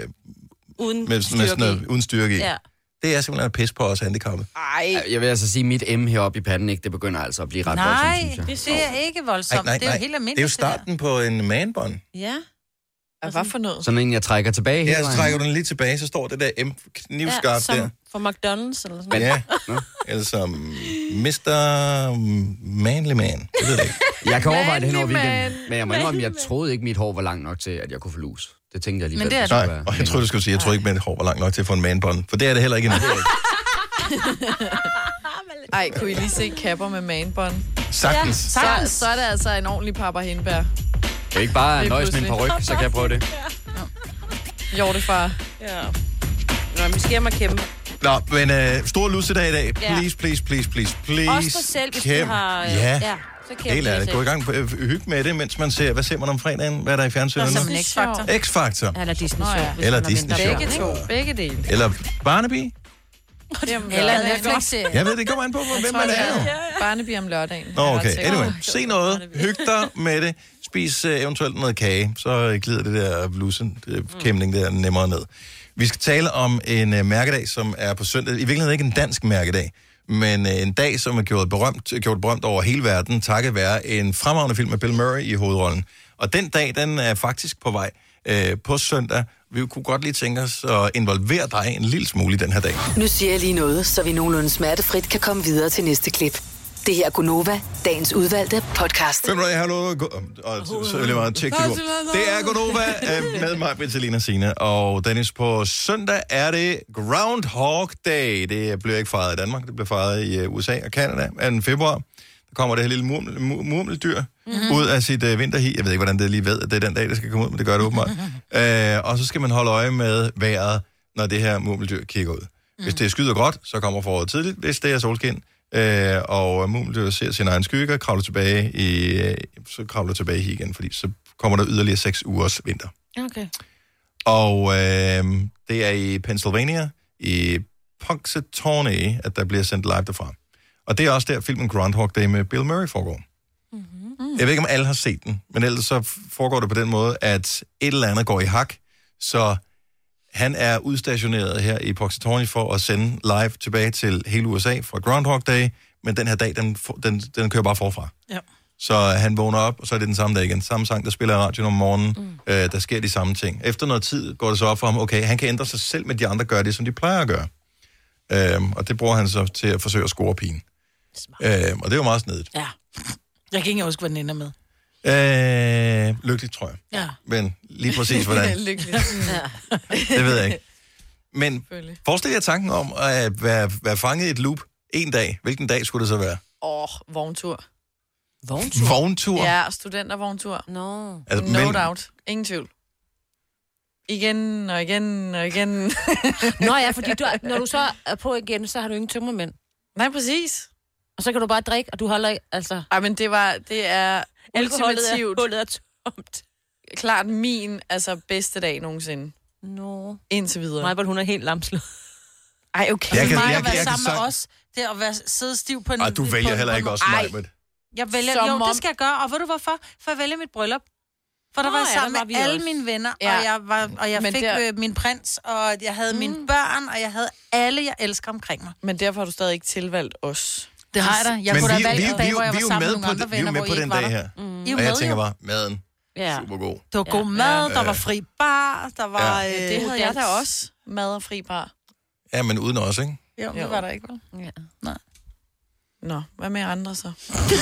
uden styrke i. Ja. Det er simpelthen at pisse på os handicappede. Ej. Jeg vil altså sige, at mit M heroppe i panden, ikke, det begynder altså at blive ret voldsomt, synes jeg. Det er ikke voldsomt. Nej, det er jo helt almindeligt. Det er jo starten på en manbånd. Ja. Hvad for noget? Sådan en, jeg trækker tilbage hele vejen. Ja, så trækker du den lige tilbage, så står det der M knivskarpt der. For McDonald's eller sådan noget. Ja, eller som Mr. Manly Man. Det ved jeg ikke. Jeg kan overveje det hen over weekenden, men jeg må indrømme, jeg troede ikke, mit hår var langt nok til, at jeg kunne få lus. Det tænkte jeg lige. Men det er det. Nej, og jeg troede, du skulle sige, jeg tror ikke, mit hår var langt nok til at få en manbånd. For det er det heller ikke endnu. Ej, kunne I lige se kapper med manbånd? Sagtens. Så er det altså en ordentlig Papa Hindbær. Det er ikke bare nøjes med en paryk, så kan jeg prøve det. Hjortefar. Ja. vi skal hjem og kæmpe. Nå, men stor lussedag i dag. Ja. Please. Også dig selv, hvis du har... Ja. Så kæmpe Helt ærligt. Gå i gang på hygge med det, mens man ser... Hvad ser man om fredagen? Hvad er der i fjernsynet nu? X-Factor. X-Factor. Eller Disney Show. Eller Disney Show. Begge dele. Eller Barnaby. Eller Netflix-serie. Jeg ved, det kommer an på, hvem man er. Barnaby om lørdagen. Nå, okay. Anyway, se noget. Hyg dig med det. Spis eventuelt noget kage. Så glider det der blusen-kæmning der nemmere ned. Vi skal tale om en mærkedag, som er på søndag. I virkeligheden ikke en dansk mærkedag, men en dag, som er gjort berømt over hele verden, takket være en fremragende film med Bill Murray i hovedrollen. Og den dag, den er faktisk på vej på søndag. Vi kunne godt lige tænke os at involvere dig en lille smule i den her dag. Nu siger jeg lige noget, så vi nogenlunde smertefrit kan komme videre til næste klip. Det her er Gunova, dagens udvalgte podcast. Det er Gunova med mig, Britalina Signe. Og Dennis, på søndag er det Groundhog Day. Det bliver ikke fejret i Danmark, det bliver fejret i USA og Canada 2. februar. Der kommer det her lille murmeldyr ud af sit vinterhi. Jeg ved ikke, hvordan det lige ved, at det er den dag, det skal komme ud, men det gør det åbenbart. Og så skal man holde øje med vejret, når det her murmeldyr kigger ud. Hvis det er skyder gråt, så kommer foråret tidligt. Hvis det er solskin, og murmeldyr ser sin egen skygge, så kravler tilbage igen, fordi så kommer der yderligere 6 ugers vinter. Okay. Og det er i Pennsylvania, i Punxsutawney, at der bliver sendt live derfra. Og det er også der, filmen Groundhog Day med Bill Murray foregår. Mm-hmm. Jeg ved ikke, om alle har set den, men ellers så foregår det på den måde, at et eller andet går i hak, så han er udstationeret her i Punxsutawney for at sende live tilbage til hele USA fra Groundhog Day, men den her dag, den kører bare forfra. Ja. Så han vågner op, og så er det den samme dag igen. Samme sang, der spiller i radioen om morgenen. Der sker de samme ting. Efter noget tid går det så op for ham, okay, han kan ændre sig selv, men de andre gør det, som de plejer at gøre. Og det bruger han så til at forsøge at score pigen. Og det er jo meget snedigt. Ja. Jeg kan ikke huske, hvad den ender med. Lykkeligt, tror jeg. Ja. Men lige præcis hvordan. Lykkeligt. Det ved jeg ikke. Men forestil jer tanken om at være fanget i et loop en dag. Hvilken dag skulle det så være? Vogntur. Vogntur? Ja, studentervogntur. No. Altså, No doubt. Ingen tvivl. Igen og igen og igen. Nå ja, fordi når du så er på igen, så har du ingen tømmermænd. Nej, præcis. Og så kan du bare drikke, og du holder ikke, altså... Ej, men det er ultimativt. Hullet er tomt. Klart min, bedste dag nogensinde. No. Indtil videre. Majbert, hun er helt lamslået. Ej, okay. Jeg kan være sammen med os. Det at sidde stiv på en... Og du vælger heller ikke også Majbert. Jeg vælger... Jo, det skal jeg gøre. Og ved du hvorfor? For jeg vælger mit bryllup. For der var jeg sammen med alle mine venner, og jeg fik min prins, og jeg havde mine børn, og jeg havde alle, jeg elsker omkring mig. Men derfor har du stadig ikke tilvalgt os. Det har jeg da. Jeg kunne da valgt en dag, hvor jeg var sammen med nogle andre venner, hvor I ikke var der. Vi er med på den dag her. Og jeg tænker bare, maden, super god. Det var god mad, der var fri bar, der var... Det havde jeg da også. Mad og fri bar. Ja, men uden os, ikke? Jo, det var der ikke, vel? Ja. Nej. Nå, hvad med andre så?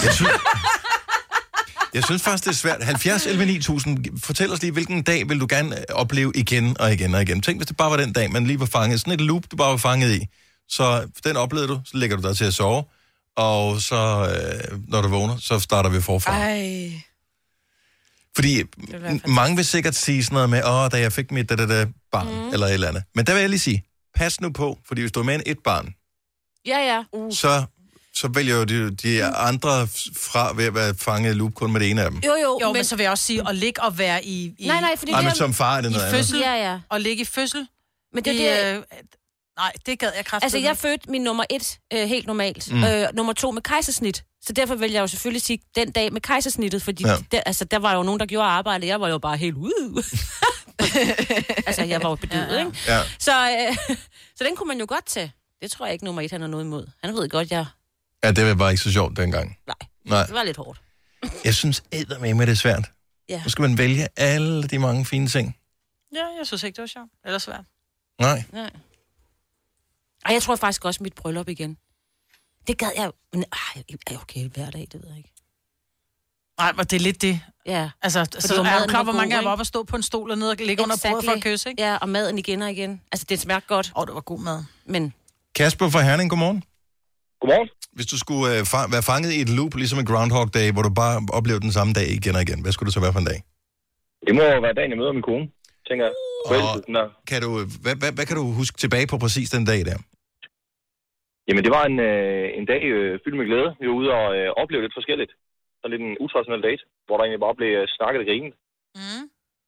Jeg synes faktisk, det er svært. 70, 11, 9000. Fortæl os lige, hvilken dag vil du gerne opleve igen og igen og igen. Tænk, hvis det bare var den dag, man lige var fanget. Sådan et loop, du bare var fanget i. Så den oplevede du, så lægger du dig til at sove. Og så, når du vågner, så starter vi forfra. Ej. Fordi mange vil sikkert sige sådan noget med, da jeg fik mit barn, eller et eller andet. Men der vil jeg lige sige, pas nu på, fordi hvis du er med et barn, så vælger jo de andre fra ved at være fanget i loop kun med det ene af dem. Jo, men så vil jeg også sige, at ligge og være i... Nej, fordi men som far er det noget andet. Fødsel, og ligge i fødsel. Men det nej, det gad jeg kraftigt. Altså, jeg fødte min nummer 1 helt normalt. Nummer 2 med kejsersnit. Så derfor vil jeg jo selvfølgelig sige den dag med kejsersnittet, fordi der var jo nogen, der gjorde arbejdet. Jeg var jo bare helt ude. Altså, jeg var jo bedøvet, ikke? Ja. Så den kunne man jo godt tage. Det tror jeg ikke, nummer 1 han har noget imod. Han ved godt, jeg... Ja, det var bare ikke så sjovt dengang. Nej. Det var lidt hårdt. Jeg synes eddermame, det er svært. Ja. Nu skal man vælge alle de mange fine ting. Ja, jeg synes ikke, det var sjovt. Eller svært. Nej. Og jeg tror faktisk også mit bryllup igen. Det gad jeg... Men okay, hver dag, det ved jeg ikke. Nej, men det er lidt det. Ja. Altså, så er du klar, hvor mange jeg var oppe og stå på en stol og ned og ligge under bordet for at kysse, ikke? Ja, og maden igen og igen. Altså, det smagte godt. Det var god mad. Men... Kasper fra Herning, godmorgen. Godmorgen. Hvis du skulle være fanget i et loop, ligesom en Groundhog Day, hvor du bare oplevede den samme dag igen og igen, hvad skulle det så være for en dag? Det må være dagen, jeg møder min kone, tænker jeg. forelskelsen der. Hvad kan du huske tilbage på præcis den dag der? Jamen, det var en dag fyldt med glæde. Vi var ude og opleve lidt forskelligt. Så lidt en utraditionel date, hvor der egentlig bare blev snakket og grinet. Mm.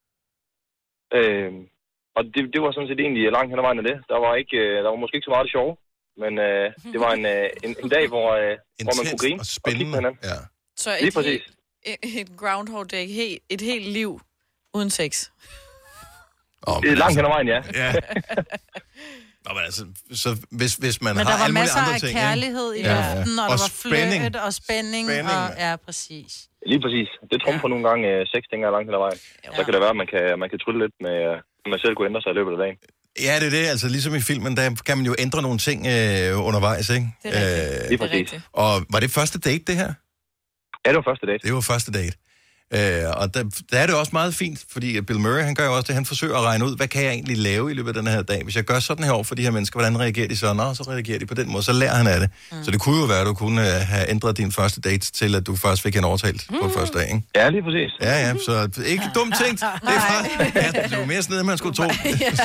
Og det var sådan set egentlig langt hen ad vejen af det. Der var måske ikke så meget det sjove, men det var en dag, hvor man kunne grine og spændende. Og ja. Så et Groundhog Day, et helt liv uden sex. Det er langt hen ad vejen, ja. Nå, men altså, så hvis man men har alle mulige andre ting... Men der var masser af kærlighed i luften, og der var fløjt og spænding. Og, ja, præcis. Lige præcis. Det trumfer nogle gange sex, tænker jeg, langt hen ad vejen. Så kan det være, at man kan trylle lidt med, at man selv kunne ændre sig i løbet af dagen. Ja, det er det. Altså, ligesom i filmen, der kan man jo ændre nogle ting undervejs, ikke? Det er rigtigt. Lige præcis. Og var det første date, det her? Ja, det var første date. Det var første date. Og der er det også meget fint, fordi Bill Murray, han gør jo også det, han forsøger at regne ud, hvad kan jeg egentlig lave i løbet af den her dag? Hvis jeg gør sådan her over for de her mennesker, hvordan reagerer de så? Nå, så reagerer de på den måde, så lærer han af det. Så det kunne jo være, at du kunne have ændret din første date til, at du først fik en overtalt på den første dag, ikke? Ja, lige præcis. Ja, så ikke dumt tænkt. Det er jo mere sned, end man skulle tro.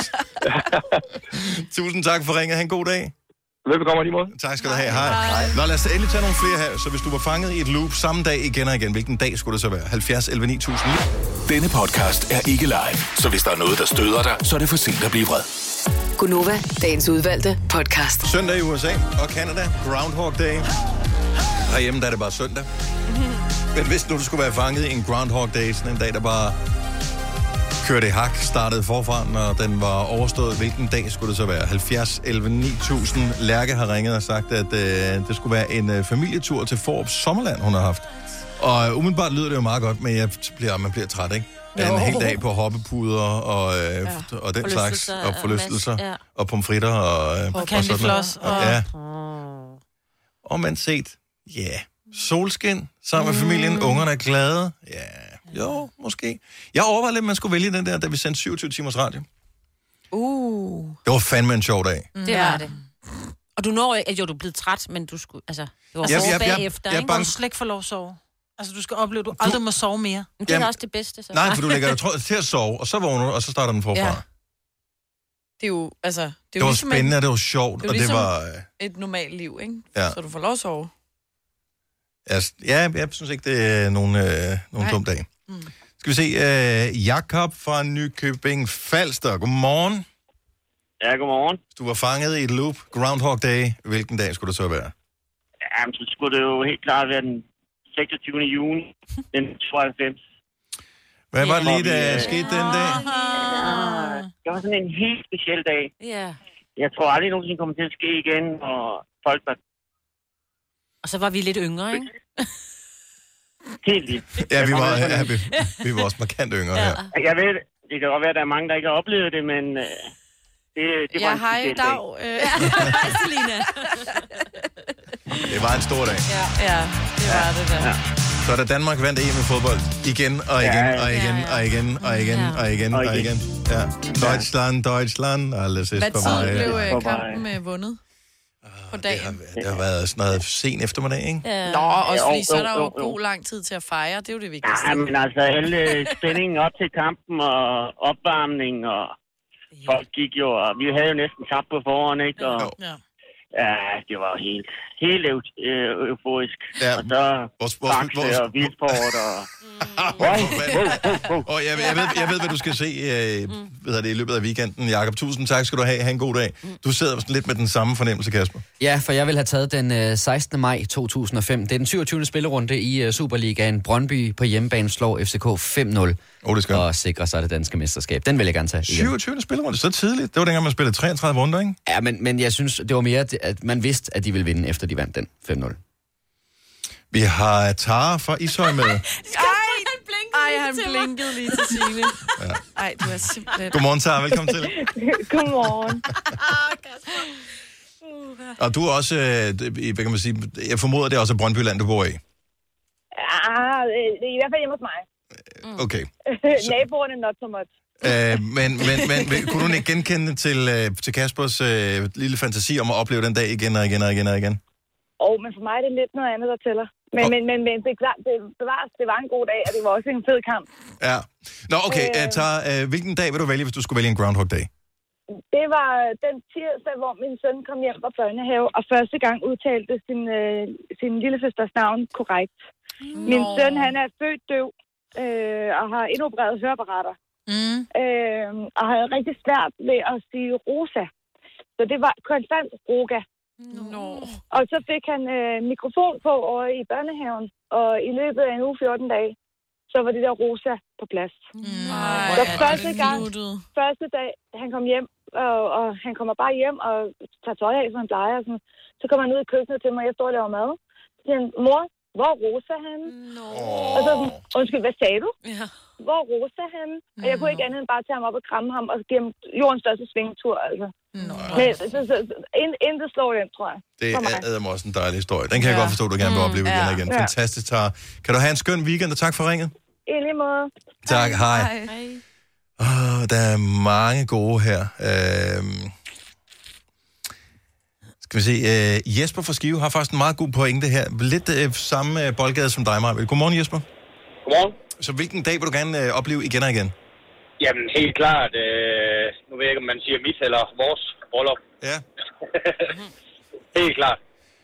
Tusind tak for ringet. Ha' en god dag. Velbekomme lige måde. Tak skal du have. Hej. Nå, lad os endelig tage nogle flere her. Så hvis du var fanget i et loop samme dag igen og igen, hvilken dag skulle det så være? 70 11 9000. Denne podcast er ikke live, så hvis der er noget, der støder dig, så er det for sent at blive vred. Gunova, dagens udvalgte podcast. Søndag i USA og Canada. Groundhog Day. Herhjemme, der er det bare søndag. Men hvis nu du skulle være fanget i en Groundhog Day, sådan en dag, der bare kørte i hak, startede forfra, når den var overstået. Hvilken dag skulle det så være? 70 11 9000. Lærke har ringet og sagt, at det skulle være en familietur til Forup Sommerland, hun har haft. Og umiddelbart lyder det jo meget godt, men man bliver træt, ikke? En hel dag på hoppepuder og den slags, og forlystelser, og pomfritter og candyfloss. Og man set, solskin sammen med familien, ungerne er glade, jo, måske. Jeg overvejede lidt, at man skulle vælge den der, da vi sendte 27 timers radio. Det var fandme en sjov dag. Det var det. Og du når, at du er blevet træt, men du skulle, det var hårdt bagefter, ikke? Du skal ikke få lov at sove. Altså, du skal opleve, at du aldrig må sove mere. Men det er også det bedste, så. Nej, for du lægger dig til at sove, og så vågner du, og så starter den forfra. Ja. Det er jo, altså... Det var ligesom spændende, det var sjovt, og det var... et normalt liv, ikke? Ja. Så du får lov at sove. Jeg synes ikke, det er nogen dum dag. Skal vi se, Jakob fra Nykøbing Falster. Godmorgen. Ja, godmorgen. Du var fanget i et loop, Groundhog Day. Hvilken dag skulle det så være? Jamen, så skulle det jo helt klart være den 26. juni, den 92. Hvad var det lige, der skete den dag? Det var sådan en helt speciel dag. Ja. Jeg tror aldrig nogensinde kommer til at ske igen, og folk var... Og så var vi lidt yngre, ikke? Helt vildt. Ja, vi var også markant yngre her. Jeg ved, det kan godt være, at der er mange, der ikke har oplevet det, men det var en speciel dag. Hej, Selina. Det var en stor dag. Ja, det var det der. Ja. Så er der Danmark vandt EM i fodbold. Igen og igen og igen og igen og igen og igen og igen. Ja. Deutschland, alles ist vorbei. Hvad tid blev kampen vundet? På dagen. Det har været sådan noget sen eftermiddag, ikke? Ja. Nå, også fordi så er der jo god lang tid til at fejre. Det er jo det vigtigste. Ja, men altså alle spændingen op til kampen og opvarmning, og folk gik jo, og vi havde jo næsten tabt på forhånd, ikke? Og, ja, det var helt euforisk. Ja. Og så Bakse og Vildsport og... Og jeg ved, hvad du skal se i løbet af weekenden. Jakob, tusind tak skal du have. Ha' en god dag. Du sidder lidt med den samme fornemmelse, Kasper. Ja, for jeg vil have taget den 16. maj 2005. Det er den 27. spillerunde i Superligaen. Brøndby på hjemmebane slår FCK 5-0 og sikrer sig det danske mesterskab. Den vil jeg gerne tage igen. 27. spillerunde, så tidligt. Det var dengang, man spillede 33 runder, ikke? Ja, men jeg synes, det var mere, at man vidste, at de ville vinde, efter de vandt den 5-0. Vi har Tara fra Ishøj med. Han blinkede lige til Signe. Ja. Ej, du er simpelthen... Godmorgen, Tara. Velkommen til. Godmorgen. Og du er også, hvad kan man sige, jeg formoder, det er også Brøndbyland, du bor i. Ja, det er i hvert fald hjemme hos mig. Okay. Naboerne not so much. Men kunne du ikke genkende til Kaspers lille fantasi om at opleve den dag igen og igen og igen og igen? Men for mig er det lidt noget andet, der tæller. Men det er klart, det var en god dag, og det var også en fed kamp. Ja. Nå, okay. Hvilken dag vil du vælge, hvis du skulle vælge en Groundhog Day? Det var den tirsdag, hvor min søn kom hjem fra børnehave, og første gang udtalte sin lillesøsters navn korrekt. Min søn, han er født døv, og har indopereret høreapparater. Og havde rigtig svært ved at sige Rosa. Så det var konstant Roga. Og så fik han mikrofon på over i børnehaven, og i løbet af en uge 14 dage, så var det der Rosa på plads. Så første dag, han kom hjem, og han kommer bare hjem og tager tøj af, som han plejer. Så kommer han ud i køkkenet til mig, og jeg står og laver mad. Så siger han, mor, hvor er Rosa henne? Og så undskyld, hvad sagde du? Hvor er Rosa henne? Og jeg kunne ikke andet end bare tage ham op og kramme ham, og give ham jordens største svingetur, altså. Men, intet slår den, tror jeg. Det er også en dejlig historie. Den kan jeg godt forstå, du gerne vil opleve igen og igen. Fantastisk, Tara. Kan du have en skøn weekend, og tak for ringet. I lige måde. Tak, hej. Der er mange gode her. Skal vi se. Jesper fra Skive har faktisk en meget god pointe her. Lidt samme boldgade som dig, Maja. Godmorgen, Jesper. Godmorgen. Så hvilken dag vil du gerne opleve igen og igen? Jamen, helt klart. Nu ved jeg ikke, om man siger mit eller vores bryllup. Ja. Helt klart.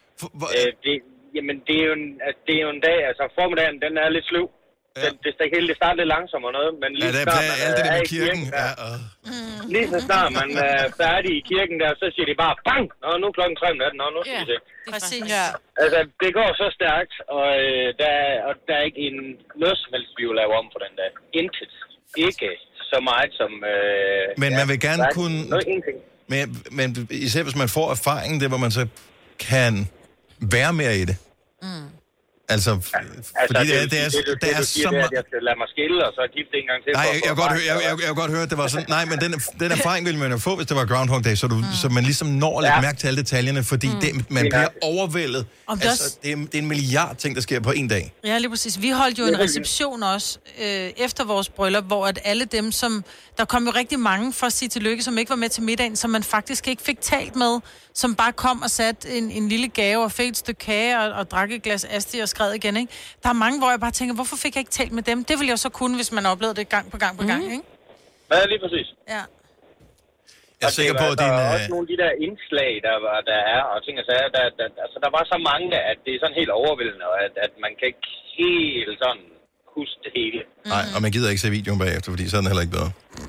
Det er jo en dag, altså formiddagen, den er lidt sløv. Ja. Det starter lidt langsomt og noget, men lige så snart man er i kirken, lige så snart man er færdig i kirken der, så siger de bare bang! Nå, nu er klokken 3 om natten, nu skal vi se. Præcis. Altså, det går så stærkt, og der er ikke noget som helst, vi vil lave om på den dag. Intet. Ikke så meget som... men man vil gerne kunne... Men især hvis man får erfaringen, det hvor man så kan være mere i det. Altså, fordi det er så meget... Jeg skal lade mig skille, og så gifte en gang til. Nej, jeg kan godt høre, at det var sådan... Nej, men den erfaring ville man jo få, hvis det var Groundhog Day, så man ligesom når at lægge mærke til alle detaljerne, fordi man bliver overvældet. Altså, det er en milliard ting, der sker på en dag. Ja, lige præcis. Vi holdt jo en reception også efter vores bryllup, hvor at alle dem, som... Der kom jo rigtig mange for at sige tillykke, som ikke var med til middagen, som man faktisk ikke fik talt med, som bare kom og satte en lille gave og fik et stykke kage og drak et glas asti og skred igen, ikke? Der er mange, hvor jeg bare tænker, hvorfor fik jeg ikke talt med dem? Det ville jeg så kunne, hvis man oplevede det gang på gang på gang, ikke? Ja, lige præcis. Ja. Jeg er sikker på, at der er også nogle af de der indslag, der er, og ting og sager, altså der var så mange, at det er sådan helt overvældende, og at man kan ikke helt sådan huske det hele. Nej, og man gider ikke se videoen bagefter, fordi så er den heller ikke bedre.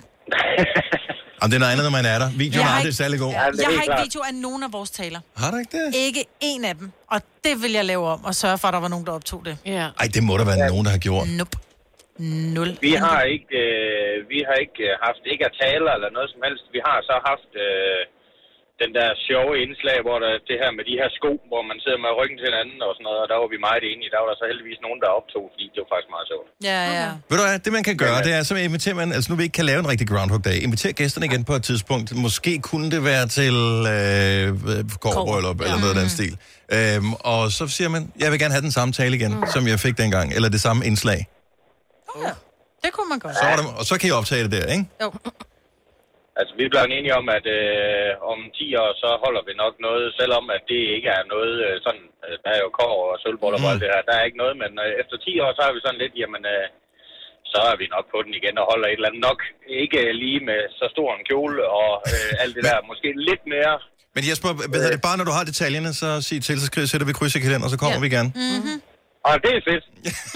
Jamen, det er noget andet, når man er der. Videoen er aldrig særlig god. Jeg har ikke video af nogen af vores taler. Har du ikke det? Ikke en af dem. Og det vil jeg lave om, og sørge for, at der var nogen, der optog det. Ja. Ej, det må der være nogen, der har gjort. Nope. 0. Vi har ikke haft ikke at tale eller noget som helst. Vi har så haft den der sjove indslag, hvor der det her med de her sko, hvor man sidder med ryggen til hinanden og sådan noget, og der var vi meget enige. Der var der så heldigvis nogen, der optog, fordi det var faktisk meget sjovt. Ja. Ved du hvad, det man kan gøre, det er, så inviterer man, altså nu vi ikke kan lave en rigtig Groundhog Day, inviter gæsterne igen på et tidspunkt. Måske kunne det være til gårdbryllup eller noget af den stil. Og så siger man, jeg vil gerne have den samme tale igen, som jeg fik dengang, eller det samme indslag. Ja, det kunne man godt. Og så kan I optage det der, ikke? Jo. Altså, vi er blevet enige om, at om 10 år, så holder vi nok noget, selvom at det ikke er noget sådan, der er jo kår og sølvboller og alt det her, der er ikke noget, men efter 10 år, så er vi sådan lidt, jamen, så er vi nok på den igen og holder et eller andet nok, ikke lige med så stor en kjole og alt det der, måske lidt mere. Men Jesper, det bare når du har detaljerne, så sig til, så sætter vi kryds i kalender, og så kommer vi gerne. Og det er fedt.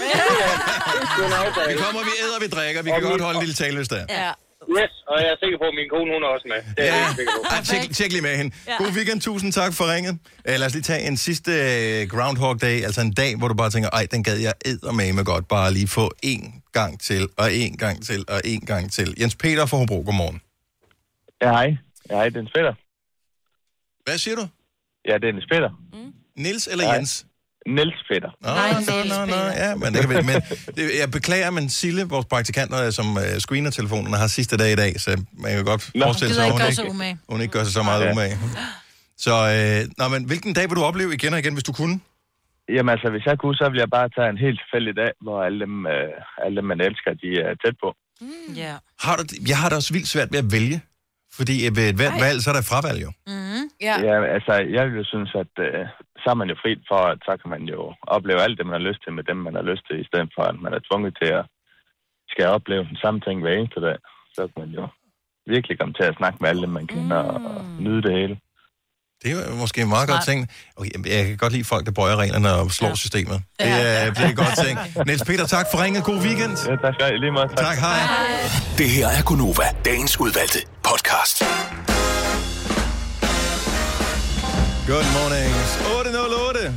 Vi kommer, vi æder, vi drikker, vi kan godt holde en lille tale, hvis der. Ja. Yes, og jeg er sikker på, at min kone, hun er også med. Det er jeg sikker på. Tjek lige med hende. God weekend, tusind tak for ringet. Lad os lige tage en sidste Groundhog Day, altså en dag, hvor du bare tænker, ej, den gad jeg eddermame godt, bare lige få en gang til, og en gang til, og en gang til. Jens Peter fra Hobro, godmorgen. Ja, hej. Ja, Dennis Peter. Hvad siger du? Ja, Dennis Peter. Niels eller Jens? Niels Peter. Nå. Ja, men det kan vi. Men jeg beklager, men Sille, vores praktikant, som screener telefonerne, har sidste dag i dag, så man kan godt forestille sig, at hun ikke gør sig så meget umage. Så, men hvilken dag vil du opleve igen og igen, hvis du kunne? Jamen altså, hvis jeg kunne, så ville jeg bare tage en helt tilfældig dag, hvor alle dem, man elsker, de er tæt på. Jeg har det også vildt svært ved at vælge, fordi ved et hvert valg, så er der fravalg jo. Ja, altså, jeg ville jo synes, at så er man jo fri for, at så kan man jo opleve alt det, man har lyst til med dem, man har lyst til, i stedet for, at man er tvunget til at skal opleve den samme ting hver eneste dag. Så kan man jo virkelig komme til at snakke med alle dem, man kender, og nyde det hele. Det er jo måske en meget godt ting. Okay, jeg kan godt lide folk, der bøjer reglerne og slår systemet. Det er et godt ting. Niels Peter, tak for ringet. God weekend. Ja, tak skal I lige meget. Tak, hej. Det her er Gonova, dagens udvalgte podcast. Good morning. 8:08.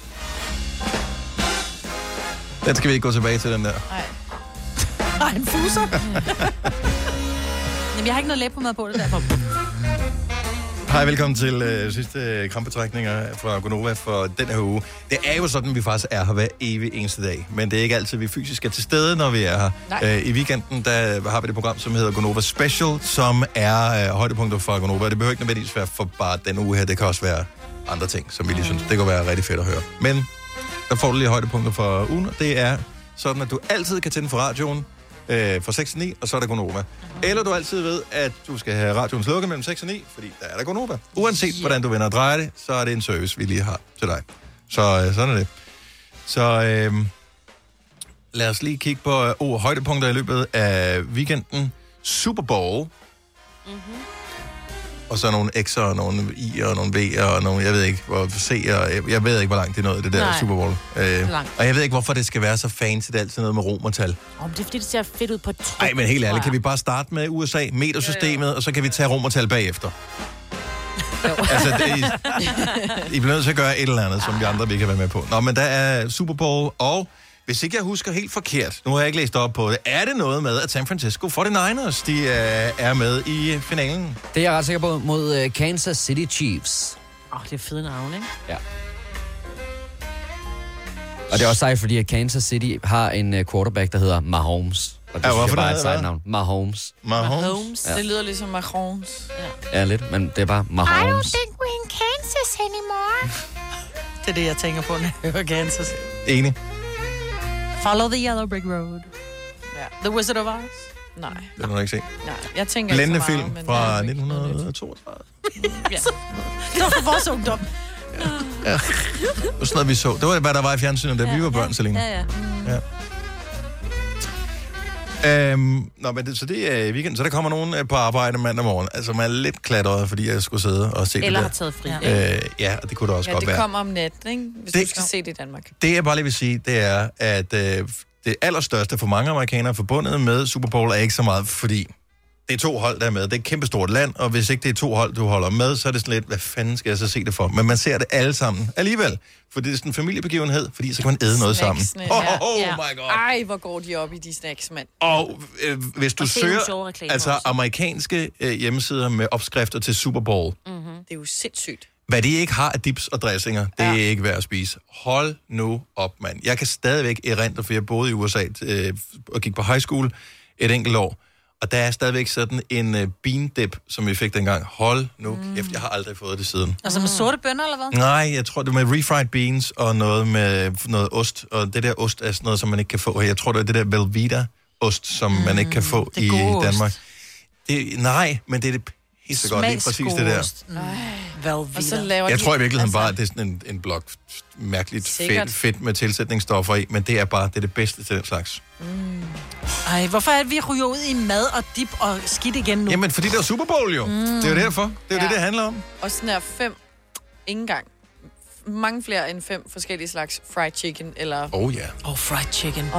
Den skal vi ikke gå tilbage til, den der. Nej, en fuser. Jamen, jeg har ikke noget læbemad på det derfor. Hej, velkommen til sidste krampetrækninger fra Gonova for den her uge. Det er jo sådan, vi faktisk er her hver evig eneste dag. Men det er ikke altid, vi fysisk er til stede, når vi er her. I weekenden, der har vi det program, som hedder Gonova Special, som er højdepunkter fra Gonova. Det behøver ikke nødvendigvis være for bare den uge her. Det kan også være andre ting, som vi lige synes, det kan være rigtig fedt at høre. Men der får du lige højdepunkter for ugen, og det er sådan, at du altid kan tænde for radioen fra 6 til 9, og så er der Gonova. Eller du altid ved, at du skal have radioen slukket mellem 6 og 9, fordi der er der Gonova. Uanset hvordan du vender og drejer det, så er det en service, vi lige har til dig. Så sådan er det. Så lad os lige kigge på højdepunkter i løbet af weekenden. Super Bowl. Mm-hmm. Og så nogle X'er, og nogle I'er, og nogle V'er, og nogle, jeg ved ikke, hvor C'er, jeg ved ikke, hvor langt det er nået, det der Super Bowl. Og jeg ved ikke, hvorfor det skal være så fancy, det er altid noget med romertal. Det er fordi, det ser fedt ud på et tryk. Nej, men helt ærligt, kan vi bare starte med USA, metersystemet, og så kan vi tage romertal bagefter. Altså, I bliver nødt til at gøre et eller andet, som de andre vi kan være med på. Nå, men der er Super Bowl, og hvis ikke jeg husker helt forkert, nu har jeg ikke læst op på det, er det noget med, at San Francisco 49ers, de er med i finalen? Det er jeg ret sikker på mod Kansas City Chiefs. Det er fede navn, ikke? Ja. Og det er også sejt, fordi at Kansas City har en quarterback, der hedder Mahomes. Og det er bare et sejt navn. Mahomes. Mahomes. Ja. Det lyder ligesom Mahomes. Ja, lidt, men det er bare Mahomes. I don't think we're in Kansas anymore. Det er det, jeg tænker på, når jeg hører Kansas. Enig. Follow the yellow brick road. Ja. The Wizard of Oz? Nej. Det har du ikke set. Nej, jeg tænker blændende ikke så meget, film fra 1932. Ja. Det var for vores ungdom. Ja. Det var sådan noget, vi så. Det var, hvad der var i fjernsynet, da vi var børn, Selina. Ja. Nå, men så det er weekend, så der kommer nogen på arbejde mandag morgen. Altså, man er lidt klatret, fordi jeg skulle sidde og se eller det har taget fri. Ja, og det kunne da også godt være. det kommer om natten, ikke? Hvis du skal se det i Danmark. Det jeg bare lige vil sige, det er, at det allerstørste for mange amerikanere forbundet med Super Bowl er ikke så meget, fordi det er 2 hold, der er med. Det er et kæmpestort land, og hvis ikke det er 2 hold, du holder med, så er det sådan lidt, hvad fanden skal jeg så se det for? Men man ser det alle sammen alligevel, for det er sådan en familiebegivenhed, fordi så kan man æde noget sammen. Oh my god. Ej, hvor går de op i de snacks, mand. Og hvis du søger altså amerikanske hjemmesider med opskrifter til Super Bowl, Det er jo sindssygt. hvad de ikke har af dips og dressinger, det er ikke værd at spise. Hold nu op, mand. Jeg kan stadigvæk erindre, for jeg boede i USA og gik på high school et enkelt år. Og der er stadigvæk sådan en bean dip, som vi fik dengang. Hold nu kæft, jeg har aldrig fået det siden. Altså med sorte bønner, eller hvad? Nej, jeg tror, det var med refried beans og noget med noget ost. Og det der ost er sådan noget, som man ikke kan få her. Jeg tror, det er det der Velveeta-ost, som man ikke kan få i Danmark. Nej, men det er det helt så godt. Lige præcis det der. Jeg tror i virkeligheden bare, at det er sådan en blok mærkeligt fedt med tilsætningsstoffer i, men det er bare det bedste til den slags. Ej, hvorfor er det, vi ryger ud i mad og dip og skidt igen nu? Jamen, fordi det er Super Bowl jo. Det er jo derfor. Det er jo det handler om. Og sådan er 5, ikke engang, mange flere end 5 forskellige slags fried chicken, eller... fried chicken.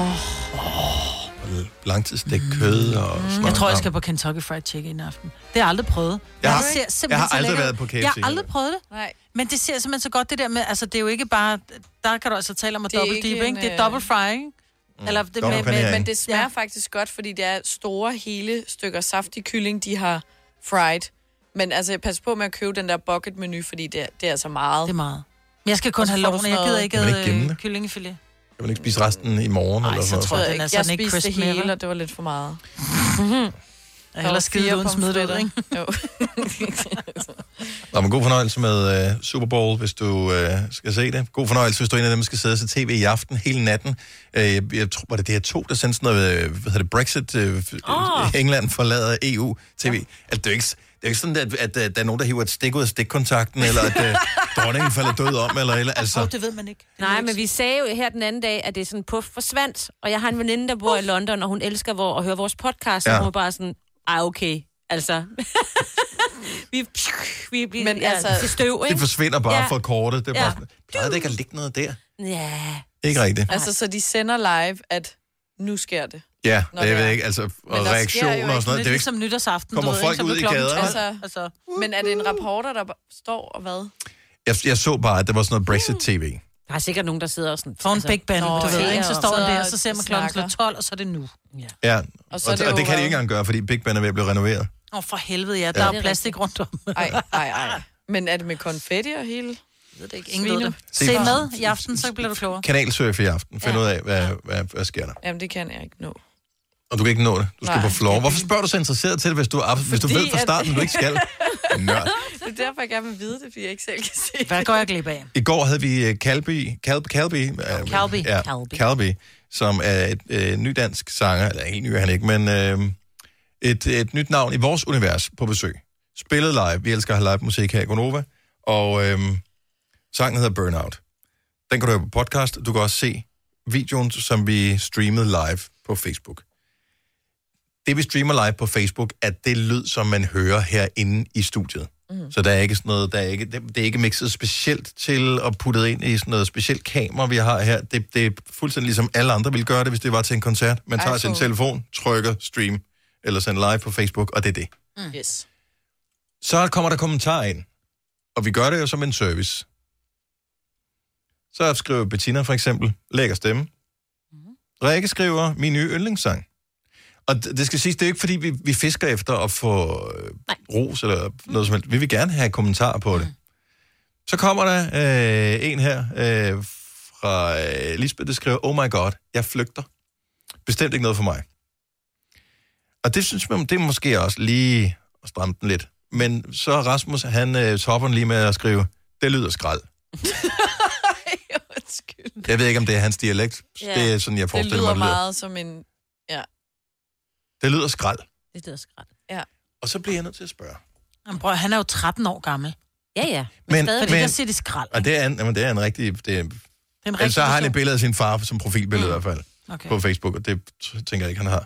Langtidsstegt kød og sådan noget. Jeg tror, jeg skal på Kentucky Fried Chicken i aften. Det har jeg aldrig prøvet. Jeg har aldrig været på KFC. Jeg har aldrig prøvet det. Nej. Men det ser simpelthen så godt, det der med, altså det er jo ikke bare, der kan du altså tale om at double dip, ikke? Det er double fry, ikke? Eller det men det smager faktisk godt, fordi det er store, hele stykker saftig kylling, de har fried. Men altså, pas på med at købe den der bucket-menu, fordi det er altså meget. Det er meget. Men jeg skal kun have loven, jeg gider ikke kyllingefilet. Kan man ikke spise resten i morgen? Nej, eller så tror jeg, den er sådan ikke crisp crisp det hele, mere. og det var lidt for meget. Jeg heller skide uden smidt ud, ikke? Jo. Nå, men god fornøjelse med Super Bowl, hvis du skal se det. God fornøjelse, hvis du er en af dem, der skal sidde og se tv i aften hele natten. Jeg tror, var det DR2, der sendte sådan noget, hvad hedder det, Brexit, England forlader EU-tv. Altså, det er jo ikke sådan, at der er nogen, der hiver et stik ud af stikkontakten, eller at dronningen falder død om, eller altså... Det ved man ikke. Nej, men vi sagde jo her den anden dag, at det er sådan puff forsvandt. Og jeg har en veninde, der bor i London, og hun elsker at høre vores podcast, og hun er bare sådan, okay, altså... vi bliver Men altså, til støv, ikke? Det forsvinder bare for kortet. Det er bare sådan, plejede det ikke at ligge noget der? Ja. Ikke rigtigt. Altså, så de sender live, at nu sker det. Ja, jeg ved ikke, altså, og reaktioner og sådan noget. Det er jo ikke ligesom nytårsaften. Kommer du ved, folk ikke, ud i gaderne? Altså, men er det en reporter, der står og hvad? Jeg så bare, at det var sådan noget Brexit-TV. Der er sikkert nogen, der sidder og sådan... For en Big Ben, du ved, ikke? Så står han der, og så ser man snakker. klokken 12, og så er det nu. Ja, og det kan de ikke engang gøre, fordi Big Ben er ved at blive renoveret. For helvede, ja. Der er plastik rundt om. Ej. Men er det med konfetti og hele? Jeg ved det ikke. Ingen ved det. Se med i aften, så bliver du klogere. Kanalsurf i aften. Find ud af, hvad sker der. Jamen, det kan jeg ikke nå. Og du kan ikke nå det. Du skal på floor. Hvorfor spørger du så interesseret til det, hvis du ved fra starten, du ikke skal? Nørd. Det er derfor, jeg gerne vil vide det, fordi jeg ikke selv kan se. Hvad går jeg glip af? I går havde vi Calby, som er et ny dansk sanger, eller helt ny er han ikke, men et nyt navn i vores univers på besøg. Spillet live. Vi elsker at have live musik her i Gonova. Og sangen hedder Burnout. Den kan du høre på podcast. Du kan også se videoen, som vi streamede live på Facebook. Det vi streamer live på Facebook, er det lyd, som man hører herinde i studiet. Så der er ikke sådan noget, det er ikke mixet specielt til at putte ind i sådan noget specielt kamera, vi har her. Det er fuldstændig ligesom alle andre ville gøre det, hvis det var til en koncert. Man tager sin telefon, trykker, stream, eller sender live på Facebook, og det er det. Yes. Så kommer der kommentarer ind, og vi gør det jo som en service. Så skriver Bettina for eksempel, lækker stemme. Rikke skriver, min nye yndlingssang. Og det skal siges, det er ikke fordi, vi fisker efter at få ros eller noget som helst. Vi vil gerne have kommentarer på det. Så kommer der en her fra Lisbeth, der skriver, oh my god, jeg flygter. Bestemt ikke noget for mig. Og det synes man, det er måske også lige at stramme den lidt. Men så Rasmus, han topper lige med at skrive, det lyder skrald. Jeg ved ikke, om det er hans dialekt. Ja. Det er sådan, jeg forestiller mig, det lyder det meget som en... Ja. Det lyder skrald. Det lyder skrald. Ja. Og så bliver jeg nødt til at spørge. Jamen, bror, han er jo 13 år gammel. Ja. Men der siger de skrald. Og det er en rigtig... Så har han et billede af sin far som profilbillede i hvert fald på Facebook, og det tænker jeg ikke, han har.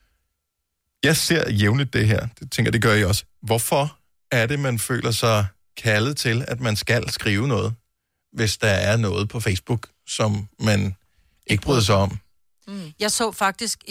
Jeg ser jævnligt det her. Det tænker det gør I også. Hvorfor er det, man føler sig kaldet til, at man skal skrive noget, hvis der er noget på Facebook, som man ikke bryder sig om? Jeg så faktisk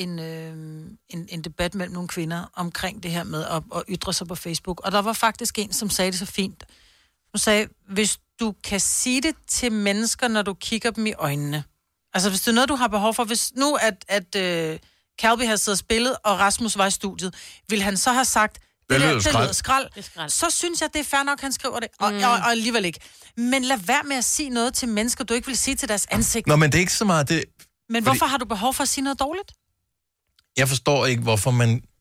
en debat mellem nogle kvinder omkring det her med at ytre sig på Facebook, og der var faktisk en, som sagde det så fint. Hun sagde, hvis du kan sige det til mennesker, når du kigger dem i øjnene. Altså, hvis det er noget, du har behov for. Hvis nu, at Calby havde siddet og spillet, og Rasmus var i studiet, vil han så have sagt, det lyder skrald. Så synes jeg, det er fair nok, han skriver det, og alligevel ikke. Men lad være med at sige noget til mennesker, du ikke vil sige til deres ansigt. Nå, men det er ikke så meget det... Men hvorfor har du behov for at sige noget dårligt? Jeg forstår ikke, hvorfor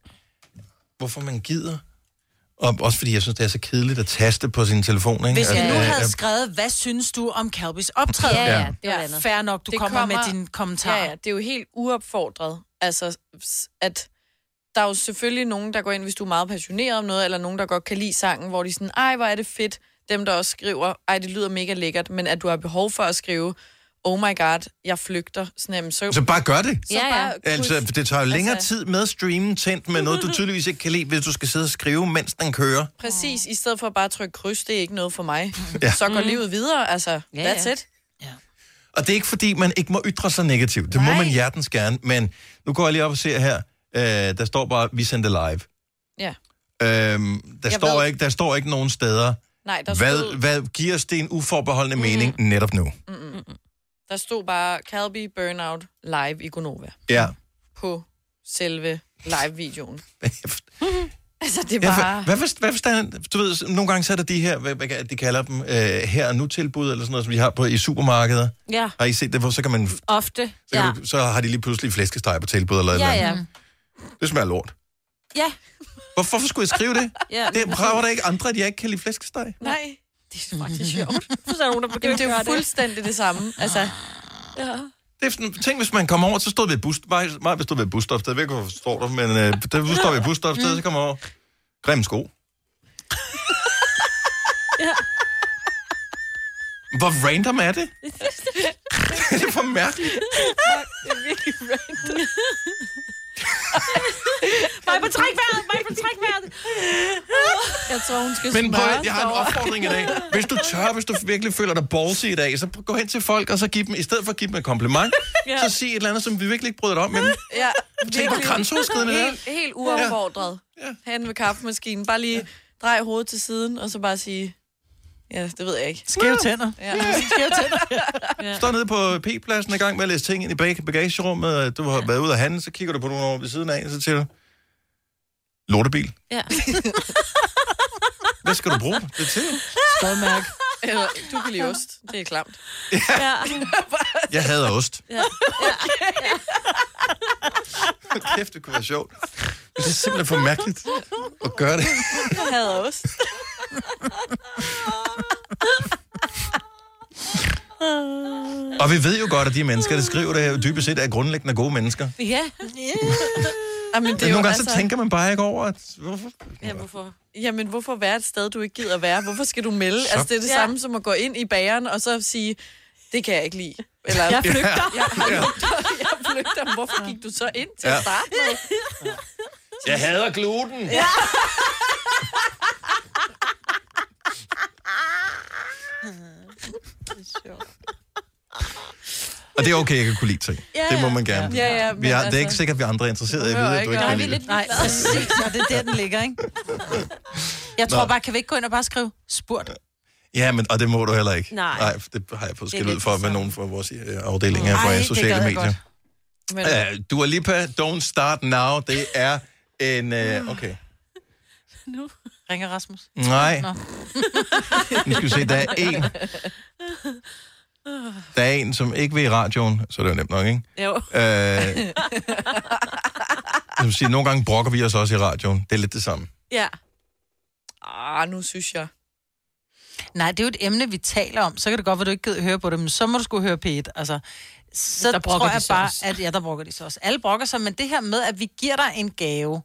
man gider. Og også fordi jeg synes, det er så kedeligt at taste på sin telefon, ikke? Hvis jeg nu havde skrevet, hvad synes du om Calbys optræden? Ja, det var andet. Fair nok, du kommer med dine kommentarer. Ja, det er jo helt uopfordret. Altså, at der er jo selvfølgelig nogen, der går ind, hvis du er meget passioneret om noget, eller nogen, der godt kan lide sangen, hvor de sådan, ej, hvor er det fedt. Dem, der også skriver, ej, det lyder mega lækkert, men at du har behov for at skrive, oh my god, jeg flygter. Så bare gør det. Ja. Altså, det tager jo længere tid med streamen tændt med noget, du tydeligvis ikke kan lide, hvis du skal sidde og skrive, mens den kører. Præcis, i stedet for at bare trykke kryds, det er ikke noget for mig. Ja. Så går livet videre, altså, that's it. Ja. Og det er ikke fordi, man ikke må ytre sig negativt. Det må man hjertens gerne, men nu går jeg lige op og ser her. Der står bare, vi sender live. Ja. Der står ikke nogen steder. Nej, der stod... Hvad giver os det en uforbeholdende mening netop nu? Der stod bare Calby Burnout live i Gonova. Ja. På selve live-videoen. Altså, det er bare... Hvad forstand? Du ved, nogle gange så er der de her, hvad de kalder dem, her og nu-tilbud, eller sådan noget, som de har på i supermarkeder. Ja. Har I set det? Så kan man... Ofte, så har de lige pludselig flæskesteg på tilbud, eller eller andet. Det smager lort. Ja. Hvorfor skulle jeg skrive det? Det prøver der ikke andre, at jeg ikke kan lide flæskesteg. Nej. Det er faktisk sjovt. Så er nogen, der begynder det er jo fuldstændig det samme. Altså, Det er sådan, tænk, hvis man kommer over, så stod ved meget stod ved et busstopsted. Jeg ved ikke, hvorfor står der, men du står ved et busstopsted, så kommer over. Grimme sko. Hvor random er det? Det er for mærkeligt. Det er virkelig random. Mig på trækvejret. Jeg tror, hun skal Men smøre. jeg har en opfordring i dag. Hvis du virkelig føler dig ballsy i dag, så gå hen til folk, og så giv dem, i stedet for at give dem et kompliment, så sig et eller andet, som vi virkelig ikke bryder dig om med dem. Ja, Tænk på grænseoverskridende der. Helt uopfordret. Hen ved kaffemaskinen. Bare lige drej hovedet til siden, og så bare sige... Ja, det ved jeg ikke. Skæve tænder. Ja. Skæve tænder. Står nede på P-pladsen i gang med at læse ting ind i bagagerummet. Du har været ude af handle, så kigger du på nogen over ved siden af, så siger du, lortebil. Ja. Hvad skal du bruge det til? Stodmærke. Eller, du kan lide ost. Det er klamt. Ja. Jeg hader ost. Ja. Kæft, det kunne være sjovt. Det er simpelthen for mærkeligt at gøre det. Jeg hader ost. Og vi ved jo godt, at de mennesker, der skriver det her, jo dybest set er grundlæggende gode mennesker. Ja. Jamen, det er nogle jo gange så tænker man bare ikke over, at... Hvorfor? Ja, hvorfor? Jamen, hvorfor være et sted, du ikke gider være? Hvorfor skal du melde? Altså, det er det samme som at gå ind i bageren, og så sige, det kan jeg ikke lide. Eller, jeg flygter. Jeg flygter. Hvorfor gik du så ind til at starte med? Jeg hader gluten. Ja. Og det er okay, jeg kan kunne lide ting. Det må man gerne. Ja, det er ikke sikkert, at vi andre er interesserede i at vide, at du ikke kan lide det. Nej, præcis. Og det er der, den ligger, ikke? Jeg tror bare, kan vi ikke gå ind og bare skrive spurgt? Ja, og det må du heller ikke. Nej. Det har jeg fået skæld ud for med nogen fra vores afdeling her fra sociale medier. Dua Lipa, Don't Start Now, det er en... Okay. Nu ringer Rasmus. Nej. Nu skal vi se, der er en, som ikke vil i radioen, så er det jo nemt nok, ikke? Jo. Som siger, nogle gange brokker vi os også i radioen. Det er lidt det samme. Ja. Nu synes jeg. Nej, det er jo et emne, vi taler om. Så kan det godt være, du ikke gider høre på det, men så må du skulle høre P1. Altså, så der tror jeg bare, at... Ja, der brokker de så også. Alle brokker sig, men det her med, at vi giver dig en gave,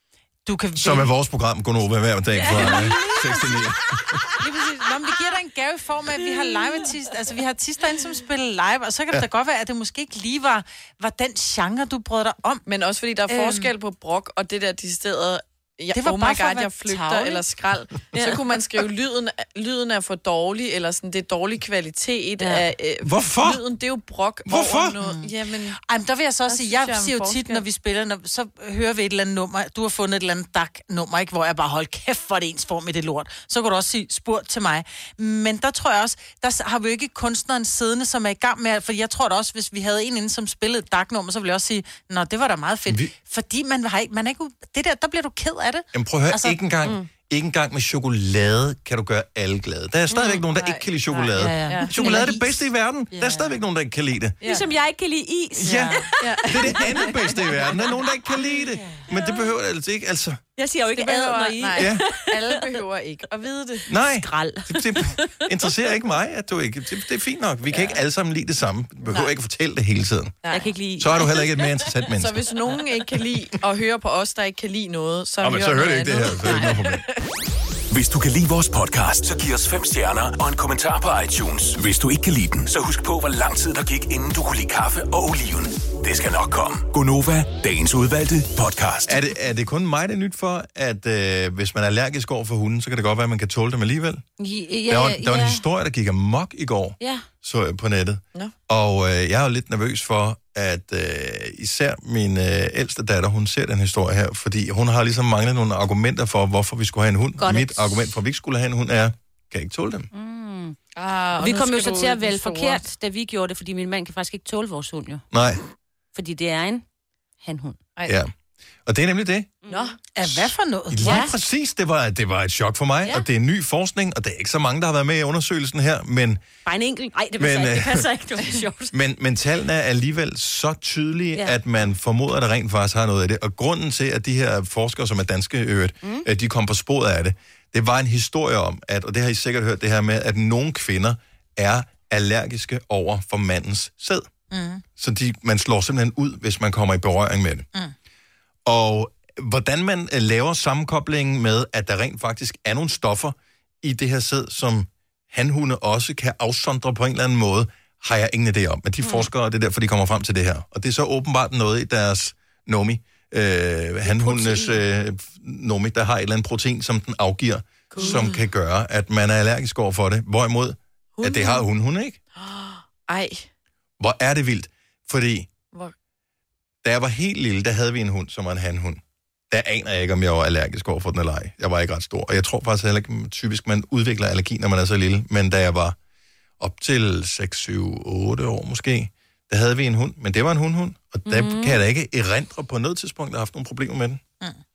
du kan... Som er vores program, Gonova, hver dag fra 6 til 9. Lige præcis. Nå, men vi giver dig en gave i form af, at vi har live-artist. Altså, vi har artister ind, som spiller live, og så kan det da godt være, at det måske ikke lige var den genre, du brød dig om. Men også fordi der er forskel på brok og det der de steder... Det var bare for at være jeg flygter tavlig. eller skrald. Så kunne man skrive, lyden er for dårlig, eller sådan, det er dårlig kvalitet af... Hvorfor? Lyden, det er jo brok Hvorfor? over noget. Jamen, der vil jeg så også sige, jeg siger jo tit, forskel. når vi spiller, så hører vi et eller andet nummer, du har fundet et eller andet DAC-nummer, ikke, hvor jeg bare hold kæft for det ens form i det lort. Så kan du også sige, spurgt til mig. Men der tror jeg også, der har vi jo ikke kunstneren siddende, som er i gang med, for jeg tror da også, hvis vi havde en inde, som spillede et DAC-nummer, så ville jeg også sige, nå, det var da meget fedt. Fordi man er ikke, det der bliver du ked af det. Jamen prøv at høre, ikke engang med chokolade kan du gøre alle glade. Der er stadigvæk nogen, der ikke kan lide chokolade. Ja. Chokolade er det bedste i verden. Der er stadigvæk nogen, der ikke kan lide det. Ligesom jeg ikke kan lide is. Ja, det er det andet bedste i verden. Der er nogen, der ikke kan lide det. Men det behøver altså ikke, altså... Jeg siger jo ikke adler i. Nej, Ja. alle behøver ikke at vide det. Nej, Skrald. det interesserer ikke mig, at du ikke... Det er fint nok. Vi kan ikke alle sammen lide det samme. Du behøver ikke at fortælle det hele tiden. Jeg kan ikke lide. Så er du heller ikke et mere interessant menneske. Så hvis nogen ikke kan lide at høre på os, der ikke kan lide noget, så Men så hører det ikke det her. Så er det ikke noget problem. Hvis du kan lide vores podcast, så giv os 5 stjerner og en kommentar på iTunes. Hvis du ikke kan lide den, så husk på, hvor lang tid der gik, inden du kunne lide kaffe og oliven. Det skal nok komme. Gonova, dagens udvalgte podcast. Er det kun mig, det er nyt for, at hvis man er allergisk over for hunden, så kan det godt være, at man kan tåle dem alligevel? Der var en historie, der gik amok i går, så jeg på nettet. Nå. Og jeg er jo lidt nervøs for, at især min ældste datter, hun ser den historie her, fordi hun har ligesom manglet nogle argumenter for, hvorfor vi skulle have en hund. Mit argument for, at vi ikke skulle have en hund, er, kan ikke tåle dem. Vi kom jo så til at vælge forkert, da vi gjorde det, fordi min mand kan faktisk ikke tåle vores hund jo. Nej. Fordi det er en hanhund. Ja. Og det er nemlig det. Nå. Hvad for noget? Lige præcis, det var et chok for mig, og det er ny forskning, og det er ikke så mange, der har været med i undersøgelsen her, men... Bare en enkelt? Nej, det passer ikke, det var sjovt. Men tallene er alligevel så tydelige, at man formoder, at der rent faktisk har noget af det. Og grunden til, at de her forskere, som er danske øvrigt, de kom på sporet af det, det var en historie om, at, og det har I sikkert hørt det her med, at nogle kvinder er allergiske over for mandens sæd. Så man slår simpelthen ud, hvis man kommer i berøring med det. Og hvordan man laver sammenkoblingen med, at der rent faktisk er nogle stoffer i det her sæd, som hanhunde også kan afsondre på en eller anden måde, har jeg ingen idé om. Men de forskere, det er derfor, de kommer frem til det her. Og det er så åbenbart noget i deres nomi, hanhundenes nomi, der har et eller andet protein, som den afgiver, som kan gøre, at man er allergisk over for det. Hvorimod, at det har hunde, ikke? Ej. Hvor er det vildt. Fordi, Hvor? da jeg var helt lille, der havde vi en hund, som var en hanhund. Der aner jeg ikke, om jeg var allergisk over for den eller ej. Jeg var ikke ret stor. Og jeg tror faktisk heller ikke, typisk man udvikler allergi, når man er så lille. Men da jeg var op til 6, 7, 8 år måske, der havde vi en hund. Men det var en hundhund. Og der kan jeg da ikke erindre på noget tidspunkt, der har haft nogle problemer med den.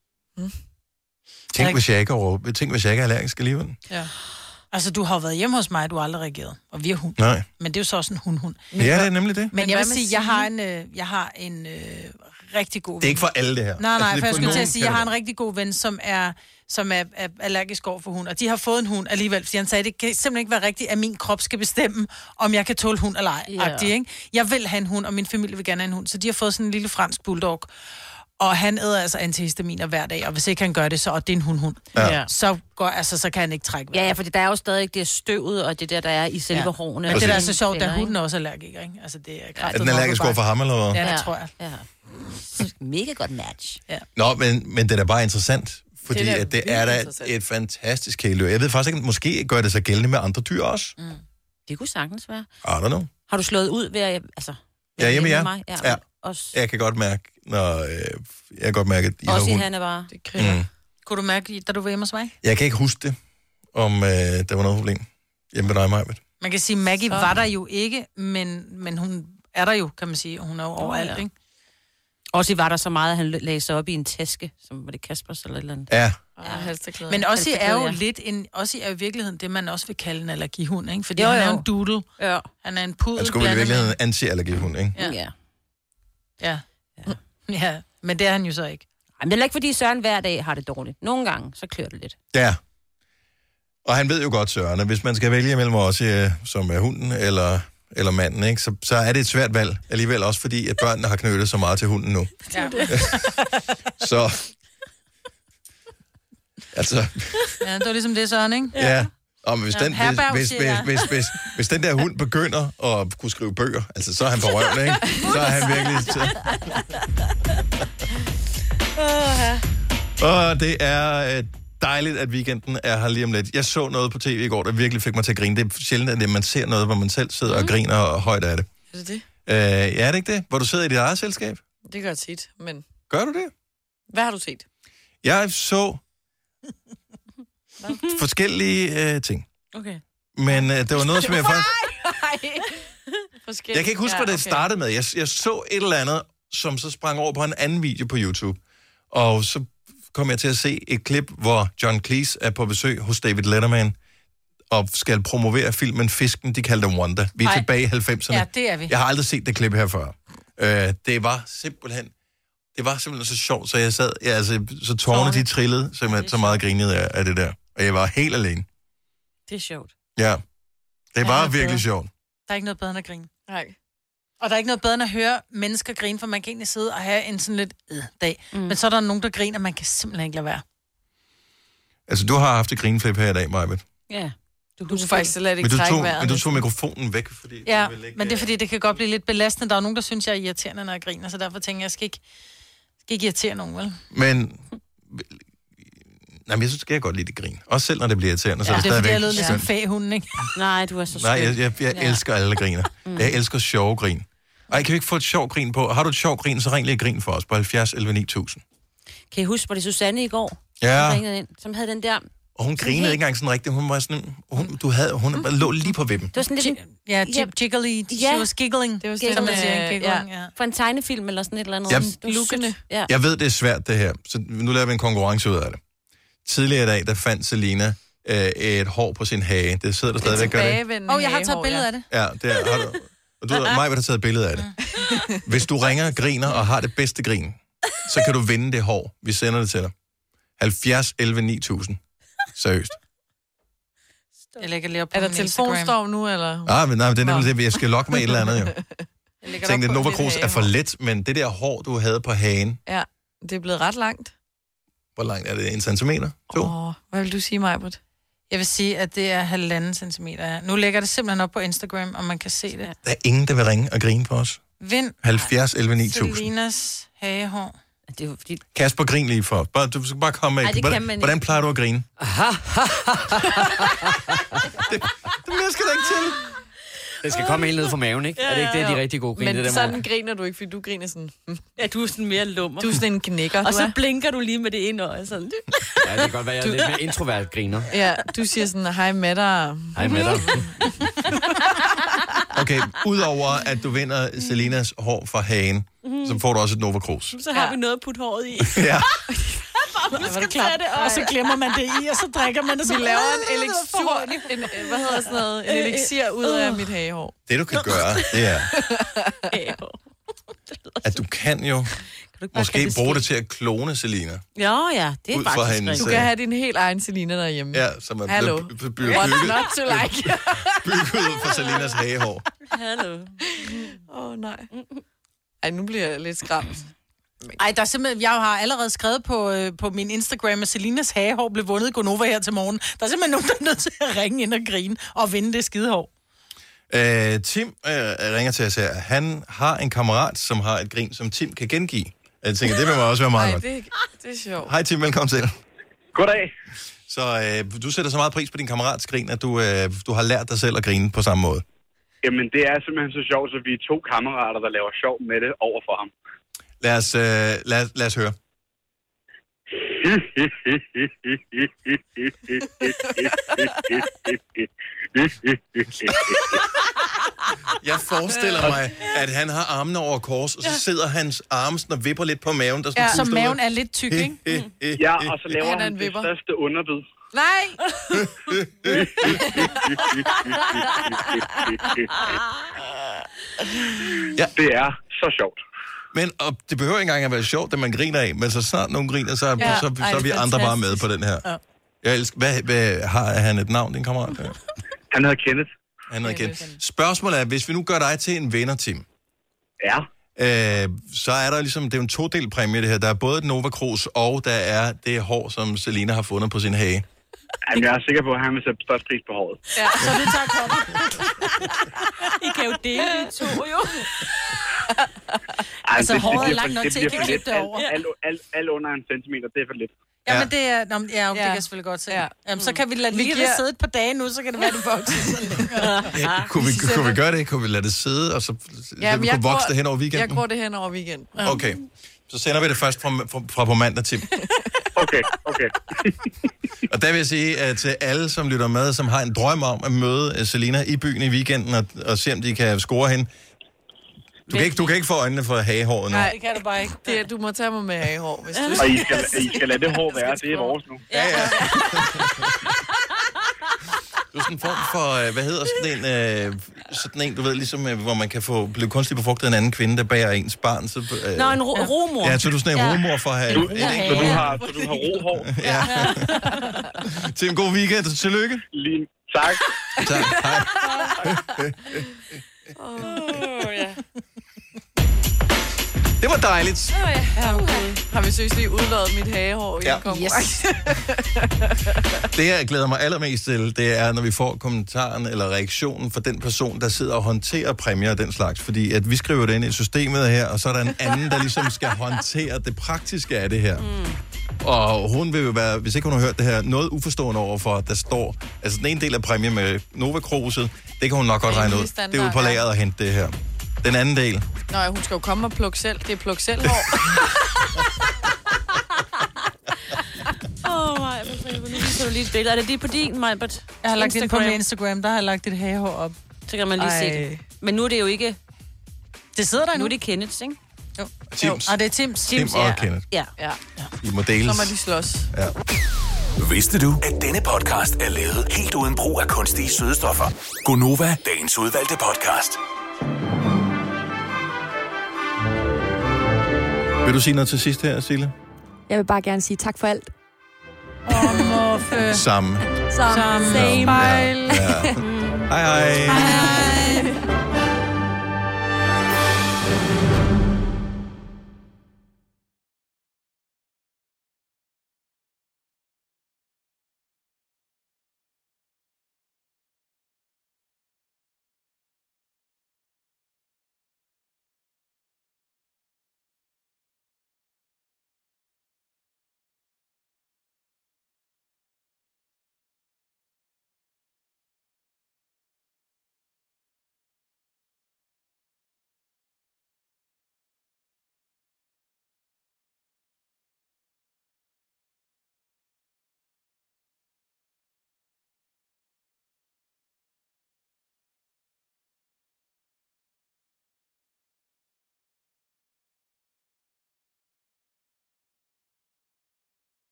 Tænk, hvis jeg ikke er allergisk alligevel. Ja. Altså, du har jo været hjemme hos mig, du har aldrig reageret. Og vi er hund. Nej. Men det er jo så også en hund. Ja, det er nemlig det. Men jeg vil sige, jeg har en rigtig god ven. Det er ikke for alle det her. Nej, for jeg skulle til at sige, jeg har en rigtig god ven, som er allergisk over for hund. Og de har fået en hund alligevel, fordi han sagde, det kan simpelthen ikke være rigtigt, at min krop skal bestemme, om jeg kan tåle hund eller ej. Yeah. Ikke? Jeg vil have en hund, og min familie vil gerne have en hund. Så de har fået sådan en lille fransk bulldog. Og han æder altså antihistaminer hver dag, og hvis ikke han gør det, så og det er en hund. Ja. Så kan han ikke trække vejret. Ja, fordi der er jo stadig det støvet, og det der er i selve hårene. Men det der er så sjovt, der hunden er også allergiker, ikke? Altså, det er er den allergisk over for ham, eller hvad? Ja, det tror jeg. Ja. Mega godt match. Ja. Nå, men det er da bare interessant, fordi det er da interessant. et fantastisk kæledyr. Jeg ved faktisk ikke, måske gør det sig gældende med andre dyr også. Det kunne sagtens være. I don't know. Har du slået ud ved at... Ja, hjemme ja. Mig? Ja. Også. Jeg kan godt mærke, når jeg kan godt mærke, at I også har i hund. Hannevar. Det kriller. Kunne du mærke, da du var hjemme hos mig? Jeg kan ikke huske det, om der var noget problem hjemme med dig, Majbet. Man kan sige, Maggie var der jo ikke, men hun er der jo, kan man sige. Hun er jo overalt, ikke? Også var der så meget, at han lagde sig op i en taske, som var det Kaspers eller et eller andet. Ja. Men også er jo lidt også er jo i virkeligheden det, man også vil kalde en allergihund, ikke? Fordi han er en doodle. Ja. Han er en pudel. Han skulle vel i virkeligheden en anti-allergihund, ikke? Ja, men det er han jo så ikke. Ej, men det er ikke, fordi Søren hver dag har det dårligt. Nogle gange, så klør det lidt. Ja. Og han ved jo godt, Søren, at hvis man skal vælge mellem os, som er hunden eller manden, ikke, så er det et svært valg alligevel, også fordi at børnene har knyttet så meget til hunden nu. Ja. Så... Altså... Ja, det var ligesom det, Søren, ikke? Ja. Og hvis hvis den der hund begynder at kunne skrive bøger, altså så er han på røven, ikke? Så er han virkelig... Og det er dejligt, at weekenden er her lige om lidt. Jeg så noget på tv i går, der virkelig fik mig til at grine. Det er sjældent, at man ser noget, hvor man selv sidder og griner og højt af det. Er det det? Ja, er det ikke det? Hvor du sidder i dit eget selskab? Det gør jeg tit, men... Gør du det? Hvad har du set? Jeg så forskellige ting. Okay. Men det var noget, som jeg faktisk... Jeg kan ikke huske, hvad det startede med. Jeg så et eller andet, som så sprang over på en anden video på YouTube. Og så kom jeg til at se et klip, hvor John Cleese er på besøg hos David Letterman og skal promovere filmen Fisken, de kaldte Wanda. Vi er tilbage i 90'erne. Ja, det er vi. Jeg har aldrig set det klip her før. Det var simpelthen så sjovt, så jeg sad, så tårerne de trillede, så meget grinede af det der. Og jeg var helt alene. Det er sjovt. Ja, det var virkelig sjovt. Der er ikke noget bedre end at grine. Nej. Og der er ikke noget bedre end at høre mennesker grine, for man kan egentlig sidde og have en sådan lidt dag. Men så er der nogen, der griner, man kan simpelthen ikke lade være. Altså, du har haft et grineflip her i dag, Majbet. Ja. Du kunne faktisk slet ikke trække vejret. Men du tog mikrofonen væk, fordi... Ja, men det er fordi, det kan godt blive lidt belastende. Der er nogen, der synes, jeg er irriterende, når jeg griner, så derfor tænker jeg skal ikke irritere nogen, vel? Men... Nej, men jeg synes, jeg godt lide det grin. Også selv, når det bliver irriterende, så er det stadigvæk... det er fordi, jeg lød lidt som fæhunden, ikke? Nej, du er så skøn. Nej, jeg elsker alle griner. Jeg elsker sjove grin. Ej, kan vi ikke få et sjovt grin på? Har du et sjovt grin, så ring lige et grin for os på 70 11 9000. Kan I huske, hvor det Susanne i går? Ja. Som havde den der... Og hun grinede ikke engang sådan rigtigt. Hun var sådan... Hun lå lige på vippen. Det var sådan lidt... Ja, jiggly. She was giggling. Det var sådan, man siger, giggling. Ja. For en tegnefilm eller sådan et eller andet. Lukkende. Jeg ved, det er svært, det her. Så nu laver vi en konkurrence ud af det. Tidligere i dag, der fandt Selina et hår på sin hage. Det sidder der stadigvæk, gør det? Jeg har taget billede af det. Ja, det har du. Og du og mig har taget billede af det. Hvis du ringer, griner og har det bedste grin, så kan du vinde det hår. Vi sender det til dig. 70 11 9000. Seriøst. Jeg lægger lige op på Er der telefonstorm nu, eller? Men det er nemlig det, jeg skal lokke med et eller andet, jo. Jeg tænkte, at Nova Cruz er for let, men det der hår, du havde på hagen... Ja, det er blevet ret langt. Hvor langt er det? 1 centimeter? 2? Hvad vil du sige, Majbert? Jeg vil sige, at det er 1,5 centimeter. Nu lægger det simpelthen op på Instagram, og man kan se det. Der er ingen, der vil ringe og grine på os. Vind 70 11 9000. Selinas hagehår. Det er jo fordi... Kasper, grin lige for. Du skal bare komme med. Hvordan plejer du at grine? Det mere skal der ikke til. Det skal komme helt ned fra maven, ikke? Er det ikke det, de rigtig gode griner? Men det sådan griner du ikke, fordi du griner sådan... Ja, du er sådan mere lummer. Du er sådan en knækker. Og så blinker du lige med det ene øje. Sådan. Ja, det kan godt være, jeg er lidt mere introvert griner. Ja, du siger sådan, hej med dig. Hej med dig. Okay, udover at du vinder Selinas hår fra hagen, så får du også et Nova Cruz. Så har vi noget at putte håret i. Ja. Og så glemmer man det i, og så drikker man det. Vi laver en elixir, en elixir ud af mit hagehår. Det du kan gøre, det er, at du kan jo måske bruge det til at klone Selina. Ja, det er faktisk rigtigt. Du kan have din helt egen Selina derhjemme. Ja, som er bygget ud for Selinas hagehår. Hallo. Nej. Ej, nu bliver jeg lidt skræmt. Ej, der er simpelthen, jeg har allerede skrevet på min Instagram, at Selinas hagehår blev vundet i Gonova her til morgen. Der er simpelthen nogen, der er nødt til at ringe ind og grine og vinde det skidehår. Tim ringer til os her. Han har en kammerat, som har et grin, som Tim kan gengive. Jeg tænker, det vil også være meget godt. Det er sjovt. Hej Tim, velkommen til. Goddag. Så du sætter så meget pris på din kammerats grin, at du har lært dig selv at grine på samme måde. Jamen, det er simpelthen så sjovt, så vi er 2 kammerater, der laver sjov med det over for ham. Lad os høre. Jeg forestiller mig, at han har armene over kors, og så sidder hans arme sådan og vipper lidt på maven. Der så maven er lidt tyk, ikke? Ja, og så laver han det største underbid. Nej! Ja. Det er så sjovt. Men det behøver ikke engang at være sjovt, det man griner af, men så snart nogen griner, så er vi andre bare med på den her. Ja. Jeg elsker, hvad har han et navn, din kammerat? Han hedder Kenneth. Han hedder Kenneth. Spørgsmålet er, hvis vi nu gør dig til en vinder, Tim. Ja. Så er der ligesom, det er jo en todel præmie det her. Der er både et Nova Cruz, og der er det hår, som Selina har fundet på sin hage. Jamen, jeg er sikker på, at han vil sætte størst pris på håret. Ja, så du tager koppen. I kan jo dele det 2, jo. Altså, håret er langt nok til, ikke klippe det over. Alt under 1 centimeter, det er for lidt. Ja, men det er... det kan jeg selvfølgelig godt se. Ja. Jamen, så kan vi lade lige det sidde et par dage nu, så kan det være, det vokser. Kunne vi gøre det? Kunne vi lade det sidde, og så vi kunne vokse det hen over weekenden? Jeg går det hen over weekenden. Okay. Så sender vi det først fra på mandag, Tim. Okay. Og der vil jeg sige at til alle, som lytter med, som har en drøm om at møde Selina i byen i weekenden, og se, om de kan score hende. Du kan ikke få øjnene for hagehåret nu. Nej, det kan du bare ikke. Du må tage mig med hagehår, hvis du... Og I skal lade det hår være, det er vores nu. Ja. Du er sådan en form for, hvad hedder sådan en, du ved, ligesom, hvor man kan blive kunstigt befrugtet af en anden kvinde, der bærer ens barn. Så, en rumor. Ja, så er du sådan en rumor for at have... Så du har rohår. Ja. Til en god weekend. Tillykke. Lige. Tak. Hej. Det var dejligt. Har vi søgt lige udløjet mit hagehår? Ja. Yes. Det, jeg glæder mig allermest til, det er, når vi får kommentaren eller reaktionen fra den person, der sidder og håndterer præmier og den slags. Fordi at vi skriver det ind i systemet her, og så er der en anden, der ligesom skal håndtere det praktiske af det her. Og hun vil jo være, hvis ikke hun har hørt det her, noget uforstående overfor, der står... Altså, den ene del af præmien med Nova Cruiset, det kan hun nok godt regne ud. Det er ude på lageret at hente det her. Den anden del... Nå, hun skal jo komme og plukke selv. Det er plukke selv hår. Nu viser du lige et billede. Er det lige på din, Majbert? Jeg har lagt det på min Instagram. Der har jeg lagt et hagehår op. Så kan man lige se det. Men nu er det jo ikke... Det sidder der nu. Nu er det Kenneths, ikke? Jo. Tims. Og det er Tims. Tim og Kenneth. Ja. I må deles. Så må de slås. Ja. Vidste du, at denne podcast er lavet helt uden brug af kunstige sødestoffer? Gonova, dagens udvalgte podcast. Vil du sige noget til sidst her, Sille? Jeg vil bare gerne sige tak for alt. Samme. Same. Ja. Hej hej.